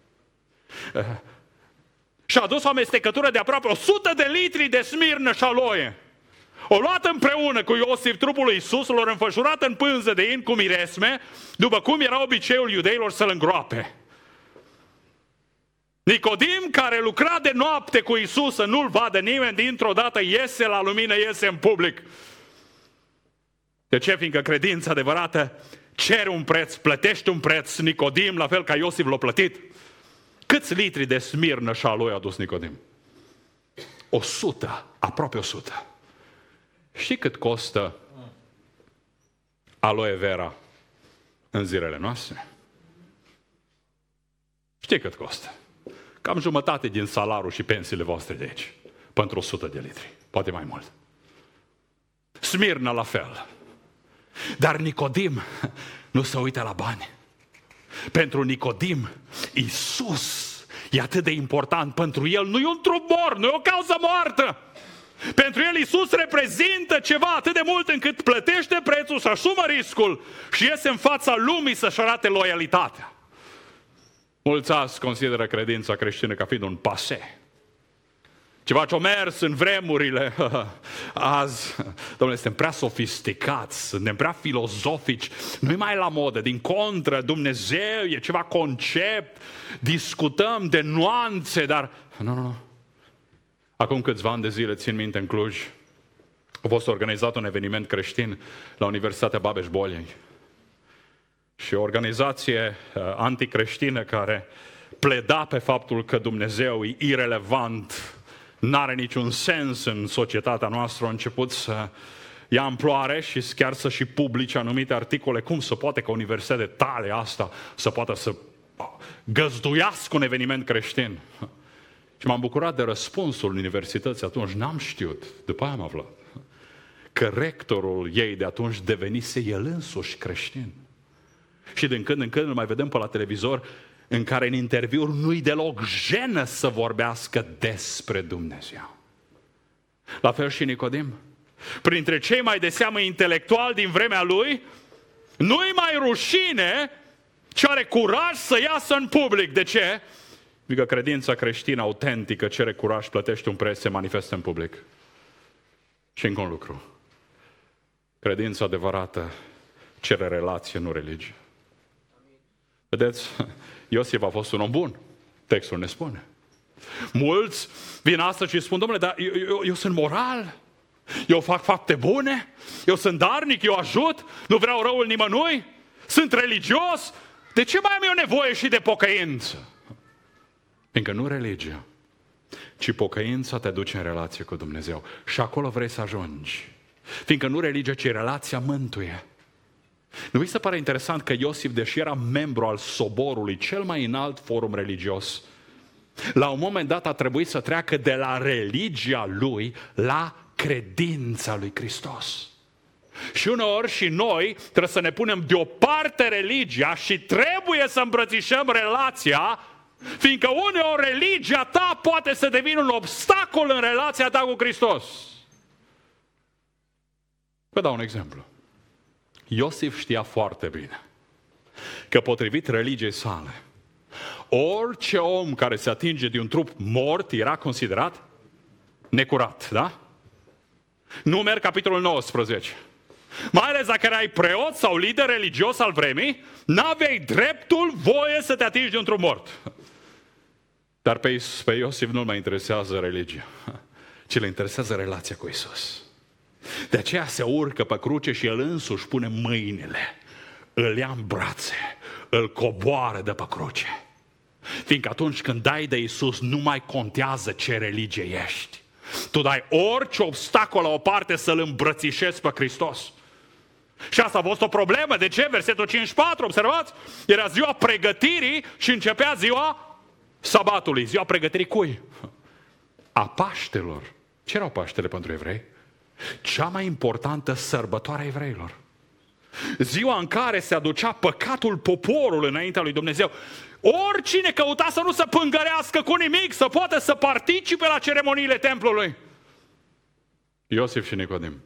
Și-a adus o amestecătură de aproape 100 de litri de smirnă și aloie. O luat împreună cu Iosif trupul lui Iisus, l-au înfășurat în pânză de in cu miresme, după cum era obiceiul iudeilor să-l îngroape. Nicodim, care lucra de noapte cu Iisus să nu-l vadă nimeni, dintr-o dată iese la lumină, iese în public. De ce? Fiindcă credința adevărată cere un preț, plătește un preț. Nicodim, la fel ca Iosif, l-a plătit. Câți litri de smirnă și aloi a dus Nicodim? 100, aproape 100. Știi cât costă aloe vera în zilele noastre? Știi cât costă? Cam jumătate din salariul și pensiile voastre de aici. Pentru 100 de litri. Poate mai mult. Smirna la fel. Dar Nicodim nu se uită la bani. Pentru Nicodim, Iisus e atât de important. Pentru el nu e un trup mort, nu e o cauză moartă. Pentru el Iisus reprezintă ceva atât de mult încât plătește prețul, să asumă riscul și iese în fața lumii să-și arate loialitatea. Mulți azi consideră credința creștină ca fiind un pase. Ceva ce-a mers în vremurile azi. Dom'le, suntem prea sofisticați, suntem prea filozofici, nu-i mai la modă, din contră, Dumnezeu e ceva concept, discutăm de nuanțe, dar nu. Acum câțiva ani de zile, țin minte, în Cluj, a fost organizat un eveniment creștin la Universitatea Babeș-Bolyai. Și o organizație anticreștină care pleda pe faptul că Dumnezeu e irelevant, n-are niciun sens în societatea noastră, a început să ia amploare și chiar să și publice anumite articole. Cum se poate ca universitatea de tale asta să poată să găzduiască un eveniment creștin? Și m-am bucurat de răspunsul universității atunci. N-am știut, după aia am aflat, că rectorul ei de atunci devenise el însuși creștin. Și din când în când îl mai vedem pe la televizor, în care în interviuri nu-i deloc jenă să vorbească despre Dumnezeu. La fel și Nicodim. Printre cei mai de seamă intelectuali din vremea lui, nu-i mai rușine, ci are curaj să iasă în public. De ce? Adică credința creștină autentică cere curaj, plătește un preț, se manifestă în public. Și încă un lucru. Credința adevărată cere relație, nu religie. Vedeți, Iosif a fost un om bun. Textul ne spune. Mulți vin astăzi și spun, domnule, dar eu sunt moral, eu fac fapte bune, eu sunt darnic, eu ajut, nu vreau răul nimănui, sunt religios, de ce mai am eu nevoie și de pocăință? Fiindcă nu religia, ci pocăința te duce în relație cu Dumnezeu. Și acolo vrei să ajungi. Fiindcă nu religia, ci relația mântuie. Nu vi se pare interesant că Iosif, deși era membru al soborului, cel mai înalt forum religios, la un moment dat a trebuit să treacă de la religia lui la credința lui Hristos. Și uneori și noi trebuie să ne punem deoparte religia și trebuie să îmbrățișăm relația, fiindcă uneori religia ta poate să devină un obstacol în relația ta cu Hristos. Vă dau un exemplu. Iosif știa foarte bine că potrivit religiei sale, orice om care se atinge de un trup mort era considerat necurat, da? Numeri, capitolul 19. Mai ales dacă erai preot sau lider religios al vremii, n-aveai dreptul, voie să te atingi de un trup mort. Dar pe Iosif nu-l mai interesează religia, ci le interesează relația cu Iisus. De aceea se urcă pe cruce și el însuși pune mâinile, îl ia în brațe, îl coboară de pe cruce. Fiindcă atunci când dai de Iisus, nu mai contează ce religie ești. Tu dai orice obstacol la o parte să-L îmbrățișezi pe Hristos. Și asta a fost o problemă. De ce? Versetul 54, observați? Era ziua pregătirii și începea ziua sabatului. Ziua pregătirii cui? A Paștelor. Ce erau Paștele pentru evrei? Cea mai importantă sărbătoare a evreilor. Ziua în care se aducea păcatul poporului înaintea lui Dumnezeu. Oricine căuta să nu se pângărească cu nimic, să poată să participe la ceremoniile templului. Iosif și Nicodim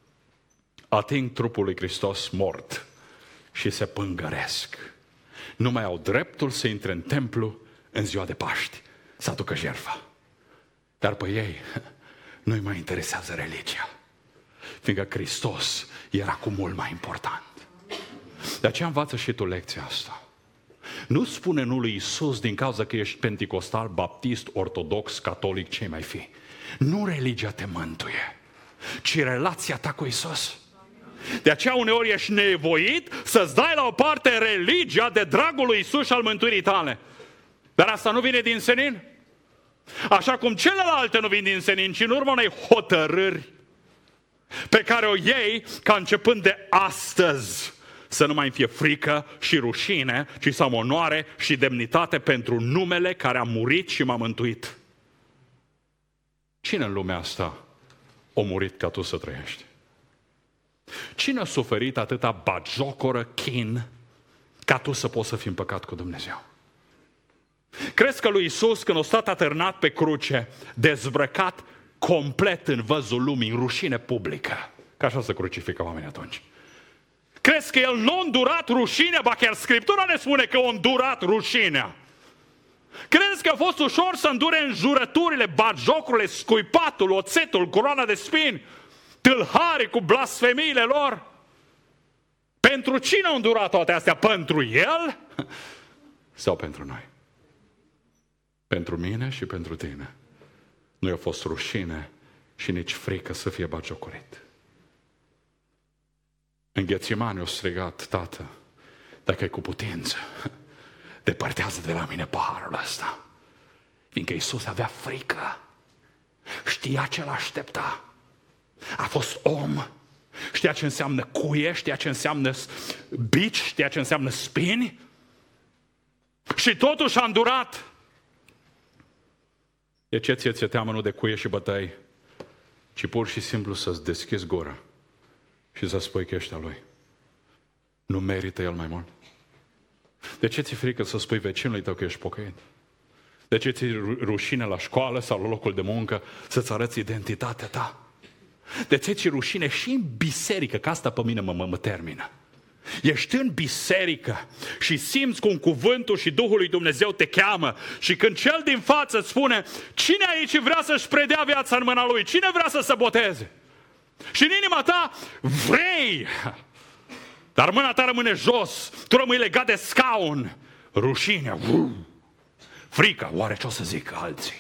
ating trupul lui Hristos mort și se pângăresc. Nu mai au dreptul să intre în templu în ziua de Paști, să aducă jertfa. Dar pe ei nu-i mai interesează religia, fiindcă Hristos era cu mult mai important. De aceea învață și tu lecția asta. Nu spune nu lui Iisus din cauza că ești penticostal, baptist, ortodox, catolic, ce mai fi. Nu religia te mântuie, ci relația ta cu Iisus. De aceea uneori ești nevoit să-ți dai la o parte religia de dragul lui Iisus și al mântuirii tale. Dar asta nu vine din senin. Așa cum celelalte nu vin din senin, ci în urma unei hotărâri pe care o iei ca începând de astăzi. Să nu mai fie frică și rușine, ci să am onoare și demnitate pentru numele care a murit și m-a mântuit. Cine în lumea asta a murit ca tu să trăiești? Cine a suferit atâta bagiocoră, chin, ca tu să poți să fii în păcat cu Dumnezeu? Crezi că lui Iisus, când a stat atârnat pe cruce, dezbrăcat complet în văzul lumii, în rușine publică, că așa se crucifică oamenii atunci, crezi că el nu a îndurat rușinea? Ba chiar Scriptura ne spune că a îndurat rușinea. Crezi că a fost ușor să îndure înjurăturile, bagiocurile, scuipatul, oțetul, coroana de spini, tâlharii cu blasfemiile lor? Pentru cine a îndurat toate astea? Pentru el sau pentru noi? Pentru mine și pentru tine. Nu i-a fost rușine și nici frică să fie bagiocorit. În Ghețimani a strigat: Tată, dacă e cu putință, depărtează de la mine paharul ăsta. Fiindcă Iisus avea frică, știa ce l-aștepta. A fost om, știa ce înseamnă cuie, știa ce înseamnă bici, știa ce înseamnă spini și totuși a îndurat. De ce ție teamă nu de cuie și bătăi, ci pur și simplu să-ți deschizi gura și să spui că ești a lui? Nu merită el mai mult? De ce ți-e frică să spui vecinului tău că ești pocăit? De ce ți-e rușine la școală sau la locul de muncă să-ți arăți identitatea ta? De ce ți-e rușine și în biserică, că asta pe mine mă termină. Ești în biserică și simți cum cuvântul și Duhul lui Dumnezeu te cheamă și când cel din față îți spune: cine aici vrea să-și predea viața în mâna lui? Cine vrea să se boteze? Și în inima ta vrei, dar mâna ta rămâne jos, tu rămâi legat de scaun. Rușinea, frica, oare ce o să zică alții?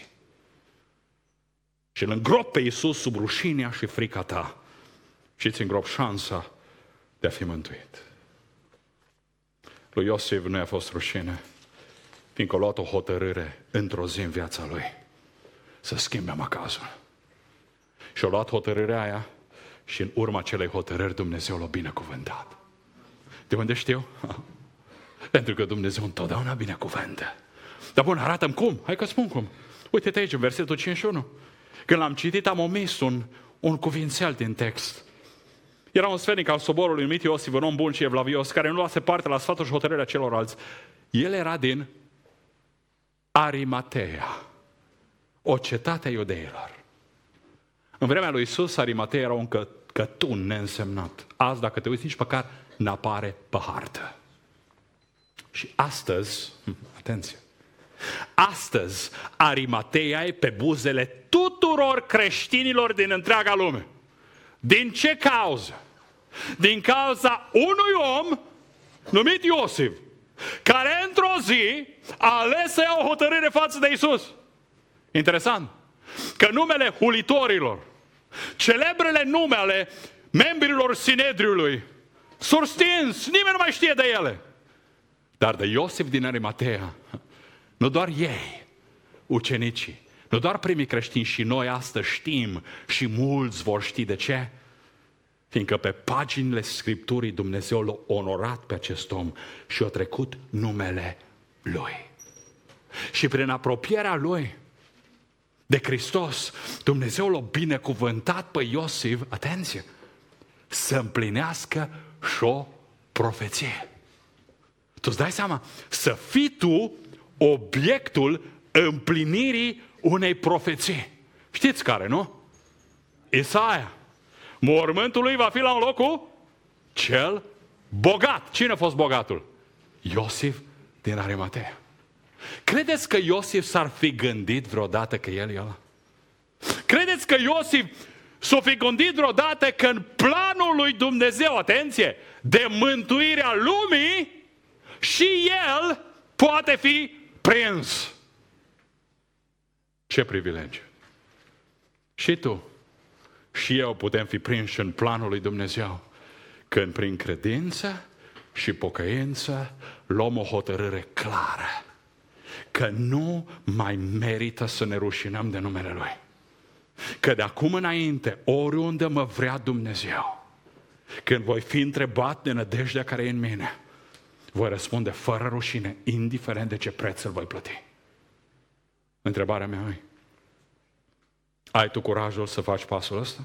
Și îl îngrop pe Iisus sub rușinea și frica ta și îți îngrop șansa de a fi mântuit. Lui Iosif nu i-a fost rușine, fiindcă a luat o hotărâre într-o zi în viața lui să schimbe macazul. Și a luat hotărârea aia și în urma acelei hotărâri Dumnezeu l-a binecuvântat. De unde știu? Pentru că Dumnezeu întotdeauna binecuvântă. Dar bun, arată-mi cum. Hai că spun cum. Uite-te aici, în versetul 51. Când l-am citit, am omis un cuvințel din text. Era un sfetnic al soborului numit Iosif, un om bun și evlavios, care nu luase parte la sfatul și hotărârea celorlalți. El era din Arimatea, o cetate a iudeilor. În vremea lui Iisus, Arimatea era un că tu neînsemnat. Azi, dacă te uiți, nici măcar n-apare pe hartă. Și astăzi, atenție, astăzi Arimateia e pe buzele tuturor creștinilor din întreaga lume. Din ce cauză? Din cauza unui om numit Iosif, care într-o zi a ales să ia o hotărâre față de Iisus. Interesant că numele hulitorilor, celebrele nume ale membrilor Sinedriului, s-au stins, nimeni nu mai știe de ele. Dar de Iosif din Arimatea, nu doar ei, ucenicii, nu doar primii creștini, și noi astăzi știm și mulți vor ști de ce. Fiindcă pe paginile Scripturii Dumnezeu l-a onorat pe acest om și a trecut numele lui. Și prin apropierea lui de Hristos, Dumnezeu l-a binecuvântat pe Iosif, atenție, să împlinească și o profeție. Tu îți dai seama? Să fii tu obiectul împlinirii unei profeții. Știți care, nu? Isaia. Mormântul lui va fi la un locul cel bogat. Cine a fost bogatul? Iosif din Arimatea. Credeți că Iosif s-ar fi gândit vreodată că el e ăla? Credeți că Iosif s-a fi gândit vreodată că în planul lui Dumnezeu, atenție, de mântuirea lumii, și el poate fi prins? Ce privilegiu! Și tu și eu putem fi prinși în planul lui Dumnezeu când prin credință și pocăință luăm o hotărâre clară că nu mai merită să ne rușinăm de numele Lui. Că de acum înainte, oriunde mă vrea Dumnezeu, când voi fi întrebat de nădejdea care e în mine, voi răspunde fără rușine, indiferent de ce preț îl voi plăti. Întrebarea mea e: ai tu curajul să faci pasul ăsta?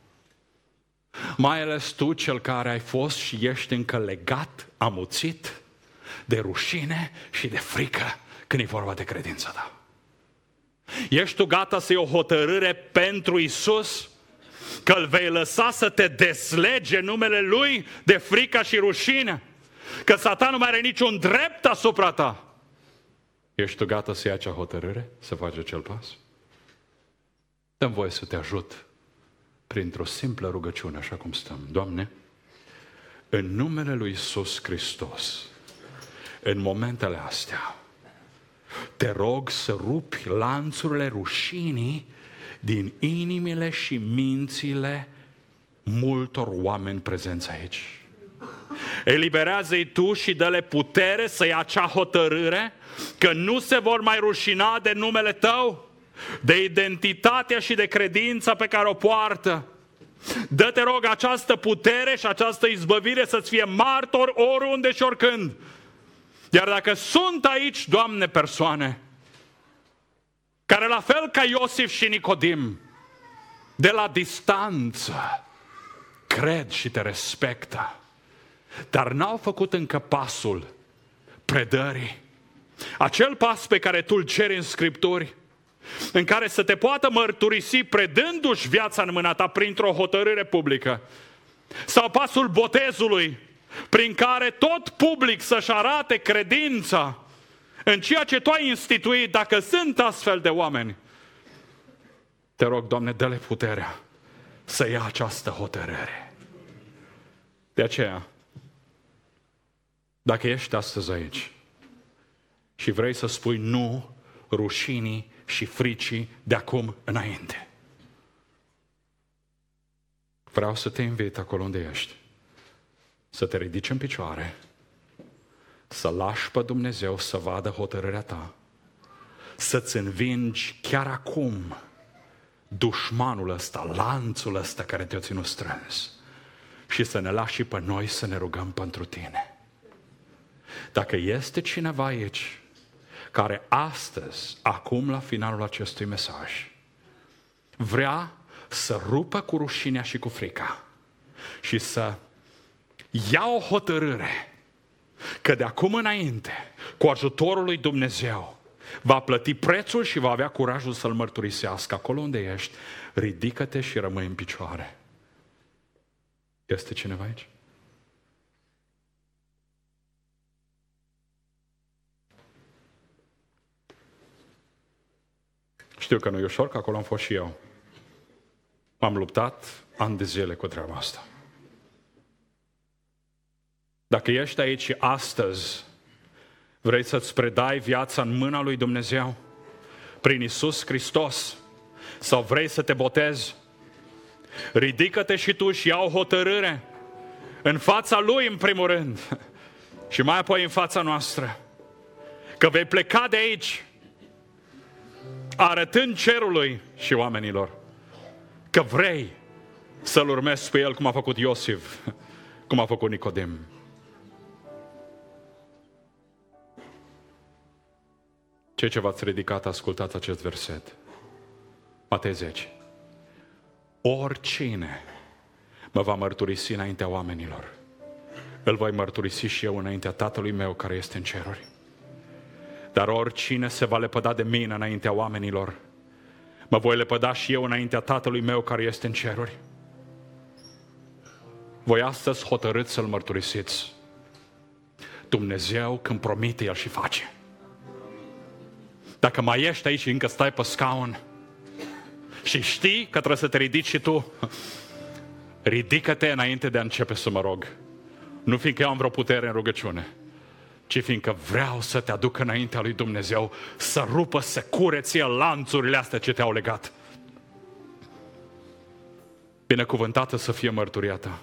Mai ales tu, cel care ai fost și ești încă legat, amuțit de rușine și de frică când e vorba de credința ta. Ești tu gata să iei o hotărâre pentru Iisus? Că îl vei lăsa să te deslege numele Lui de frică și rușine? Că Satan nu mai are niciun drept asupra ta? Ești tu gata să iei acea hotărâre? Să faci acel pas? Dă-mi voie să te ajut printr-o simplă rugăciune, așa cum stăm. Doamne, în numele Lui Iisus Hristos, în momentele astea, te rog să rupi lanțurile rușinii din inimile și mințile multor oameni prezenți aici. Eliberează-i tu și dă-le putere să ia acea hotărâre că nu se vor mai rușina de numele tău, de identitatea și de credința pe care o poartă. Dă-te rog această putere și această izbăvire să-ți fie martor oriunde și oricând. Iar dacă sunt aici, Doamne, persoane care, la fel ca Iosif și Nicodim, de la distanță cred și te respectă, dar n-au făcut încă pasul predării, acel pas pe care tu îl ceri în Scripturi, în care să te poată mărturisi predându-și viața în mâna ta printr-o hotărâre publică, sau pasul botezului, prin care tot public să-și arate credința în ceea ce tu ai instituit. Dacă sunt astfel de oameni, te rog, Doamne, dă-le puterea să ia această hotărâre. De aceea, dacă ești astăzi aici și vrei să spui nu rușinii și fricii de acum înainte, vreau să te invit acolo unde ești, să te ridici în picioare, să lași pe Dumnezeu să vadă hotărârea ta, să-ți învingi chiar acum dușmanul ăsta, lanțul ăsta care te-a ținut strâns, și să ne lași și pe noi să ne rugăm pentru tine. Dacă este cineva aici care astăzi, acum la finalul acestui mesaj, vrea să rupă cu rușinea și cu frica și să ia o hotărâre că de acum înainte, cu ajutorul lui Dumnezeu, va plăti prețul și va avea curajul să-L mărturisească, acolo unde ești, ridică-te și rămâi în picioare. Este cineva aici? Știu că nu e ușor, că acolo am fost și eu. M-am luptat ani de zile cu treaba asta. Dacă ești aici și astăzi vrei să-ți predai viața în mâna lui Dumnezeu prin Iisus Hristos sau vrei să te botezi, ridică-te și tu și ia o hotărâre în fața Lui în primul rând și mai apoi în fața noastră, că vei pleca de aici arătând cerului și oamenilor că vrei să-L urmezi pe El cum a făcut Iosif, cum a făcut Nicodim. Cei ce v-ați ridicat, ascultați acest verset. Matei 10. Oricine mă va mărturisi înaintea oamenilor, îl voi mărturisi și eu înaintea Tatălui meu care este în ceruri. Dar oricine se va lepăda de mine înaintea oamenilor, mă voi lepăda și eu înaintea Tatălui meu care este în ceruri. Voi astăzi hotărâți să-L mărturisiți. Dumnezeu când promite, El și face. Dacă mai ești aici și încă stai pe scaun și știi că trebuie să te ridici și tu, ridică-te înainte de a începe să mă rog. Nu fiindcă eu am vreo putere în rugăciune, ci fiindcă vreau să te aduc înaintea lui Dumnezeu, să rupă, să cureție lanțurile astea ce te-au legat. Binecuvântată să fie mărturia ta.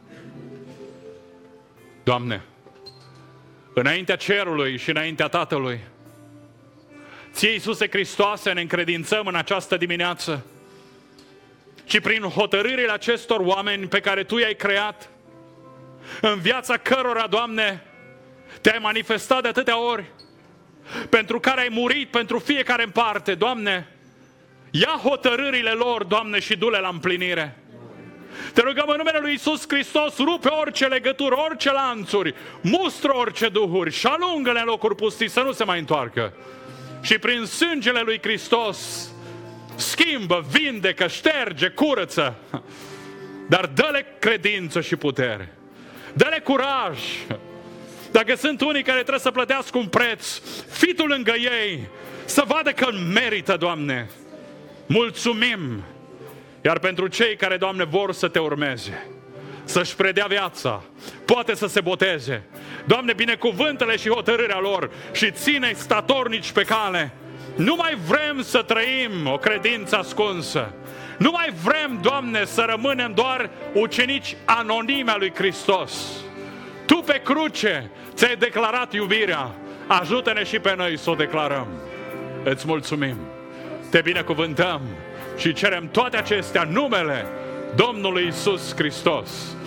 Doamne, înaintea cerului și înaintea Tatălui, Ție, Iisuse Hristoase, ne încredințăm în această dimineață și prin hotărârile acestor oameni pe care Tu i-ai creat, în viața cărora, Doamne, Te-ai manifestat de atâtea ori, pentru care ai murit pentru fiecare în parte, Doamne, ia hotărârile lor, Doamne, și du-le la împlinire. Te rugăm în numele Lui Iisus Hristos, rupe orice legătură, orice lanțuri, mustră orice duhuri și alungă-le în locuri pustii să nu se mai întoarcă. Și prin sângele lui Hristos schimbă, vindecă, șterge, curăță, dar dă-le credință și putere. Dă-le curaj. Dacă sunt unii care trebuie să plătească un preț, fii Tu lângă ei, să vadă că merită, Doamne. Mulțumim. Iar pentru cei care, Doamne, vor să Te urmeze, să-și predea viața, poate să se boteze, Doamne, binecuvântă-le și hotărârea lor și ține-i statornici pe cale. Nu mai vrem să trăim o credință ascunsă. Nu mai vrem, Doamne, să rămânem doar ucenici anonimi a lui Hristos. Tu pe cruce ți-ai declarat iubirea. Ajută-ne și pe noi să o declarăm. Îți mulțumim. Te binecuvântăm și cerem toate acestea în numele Domnului Iisus Hristos.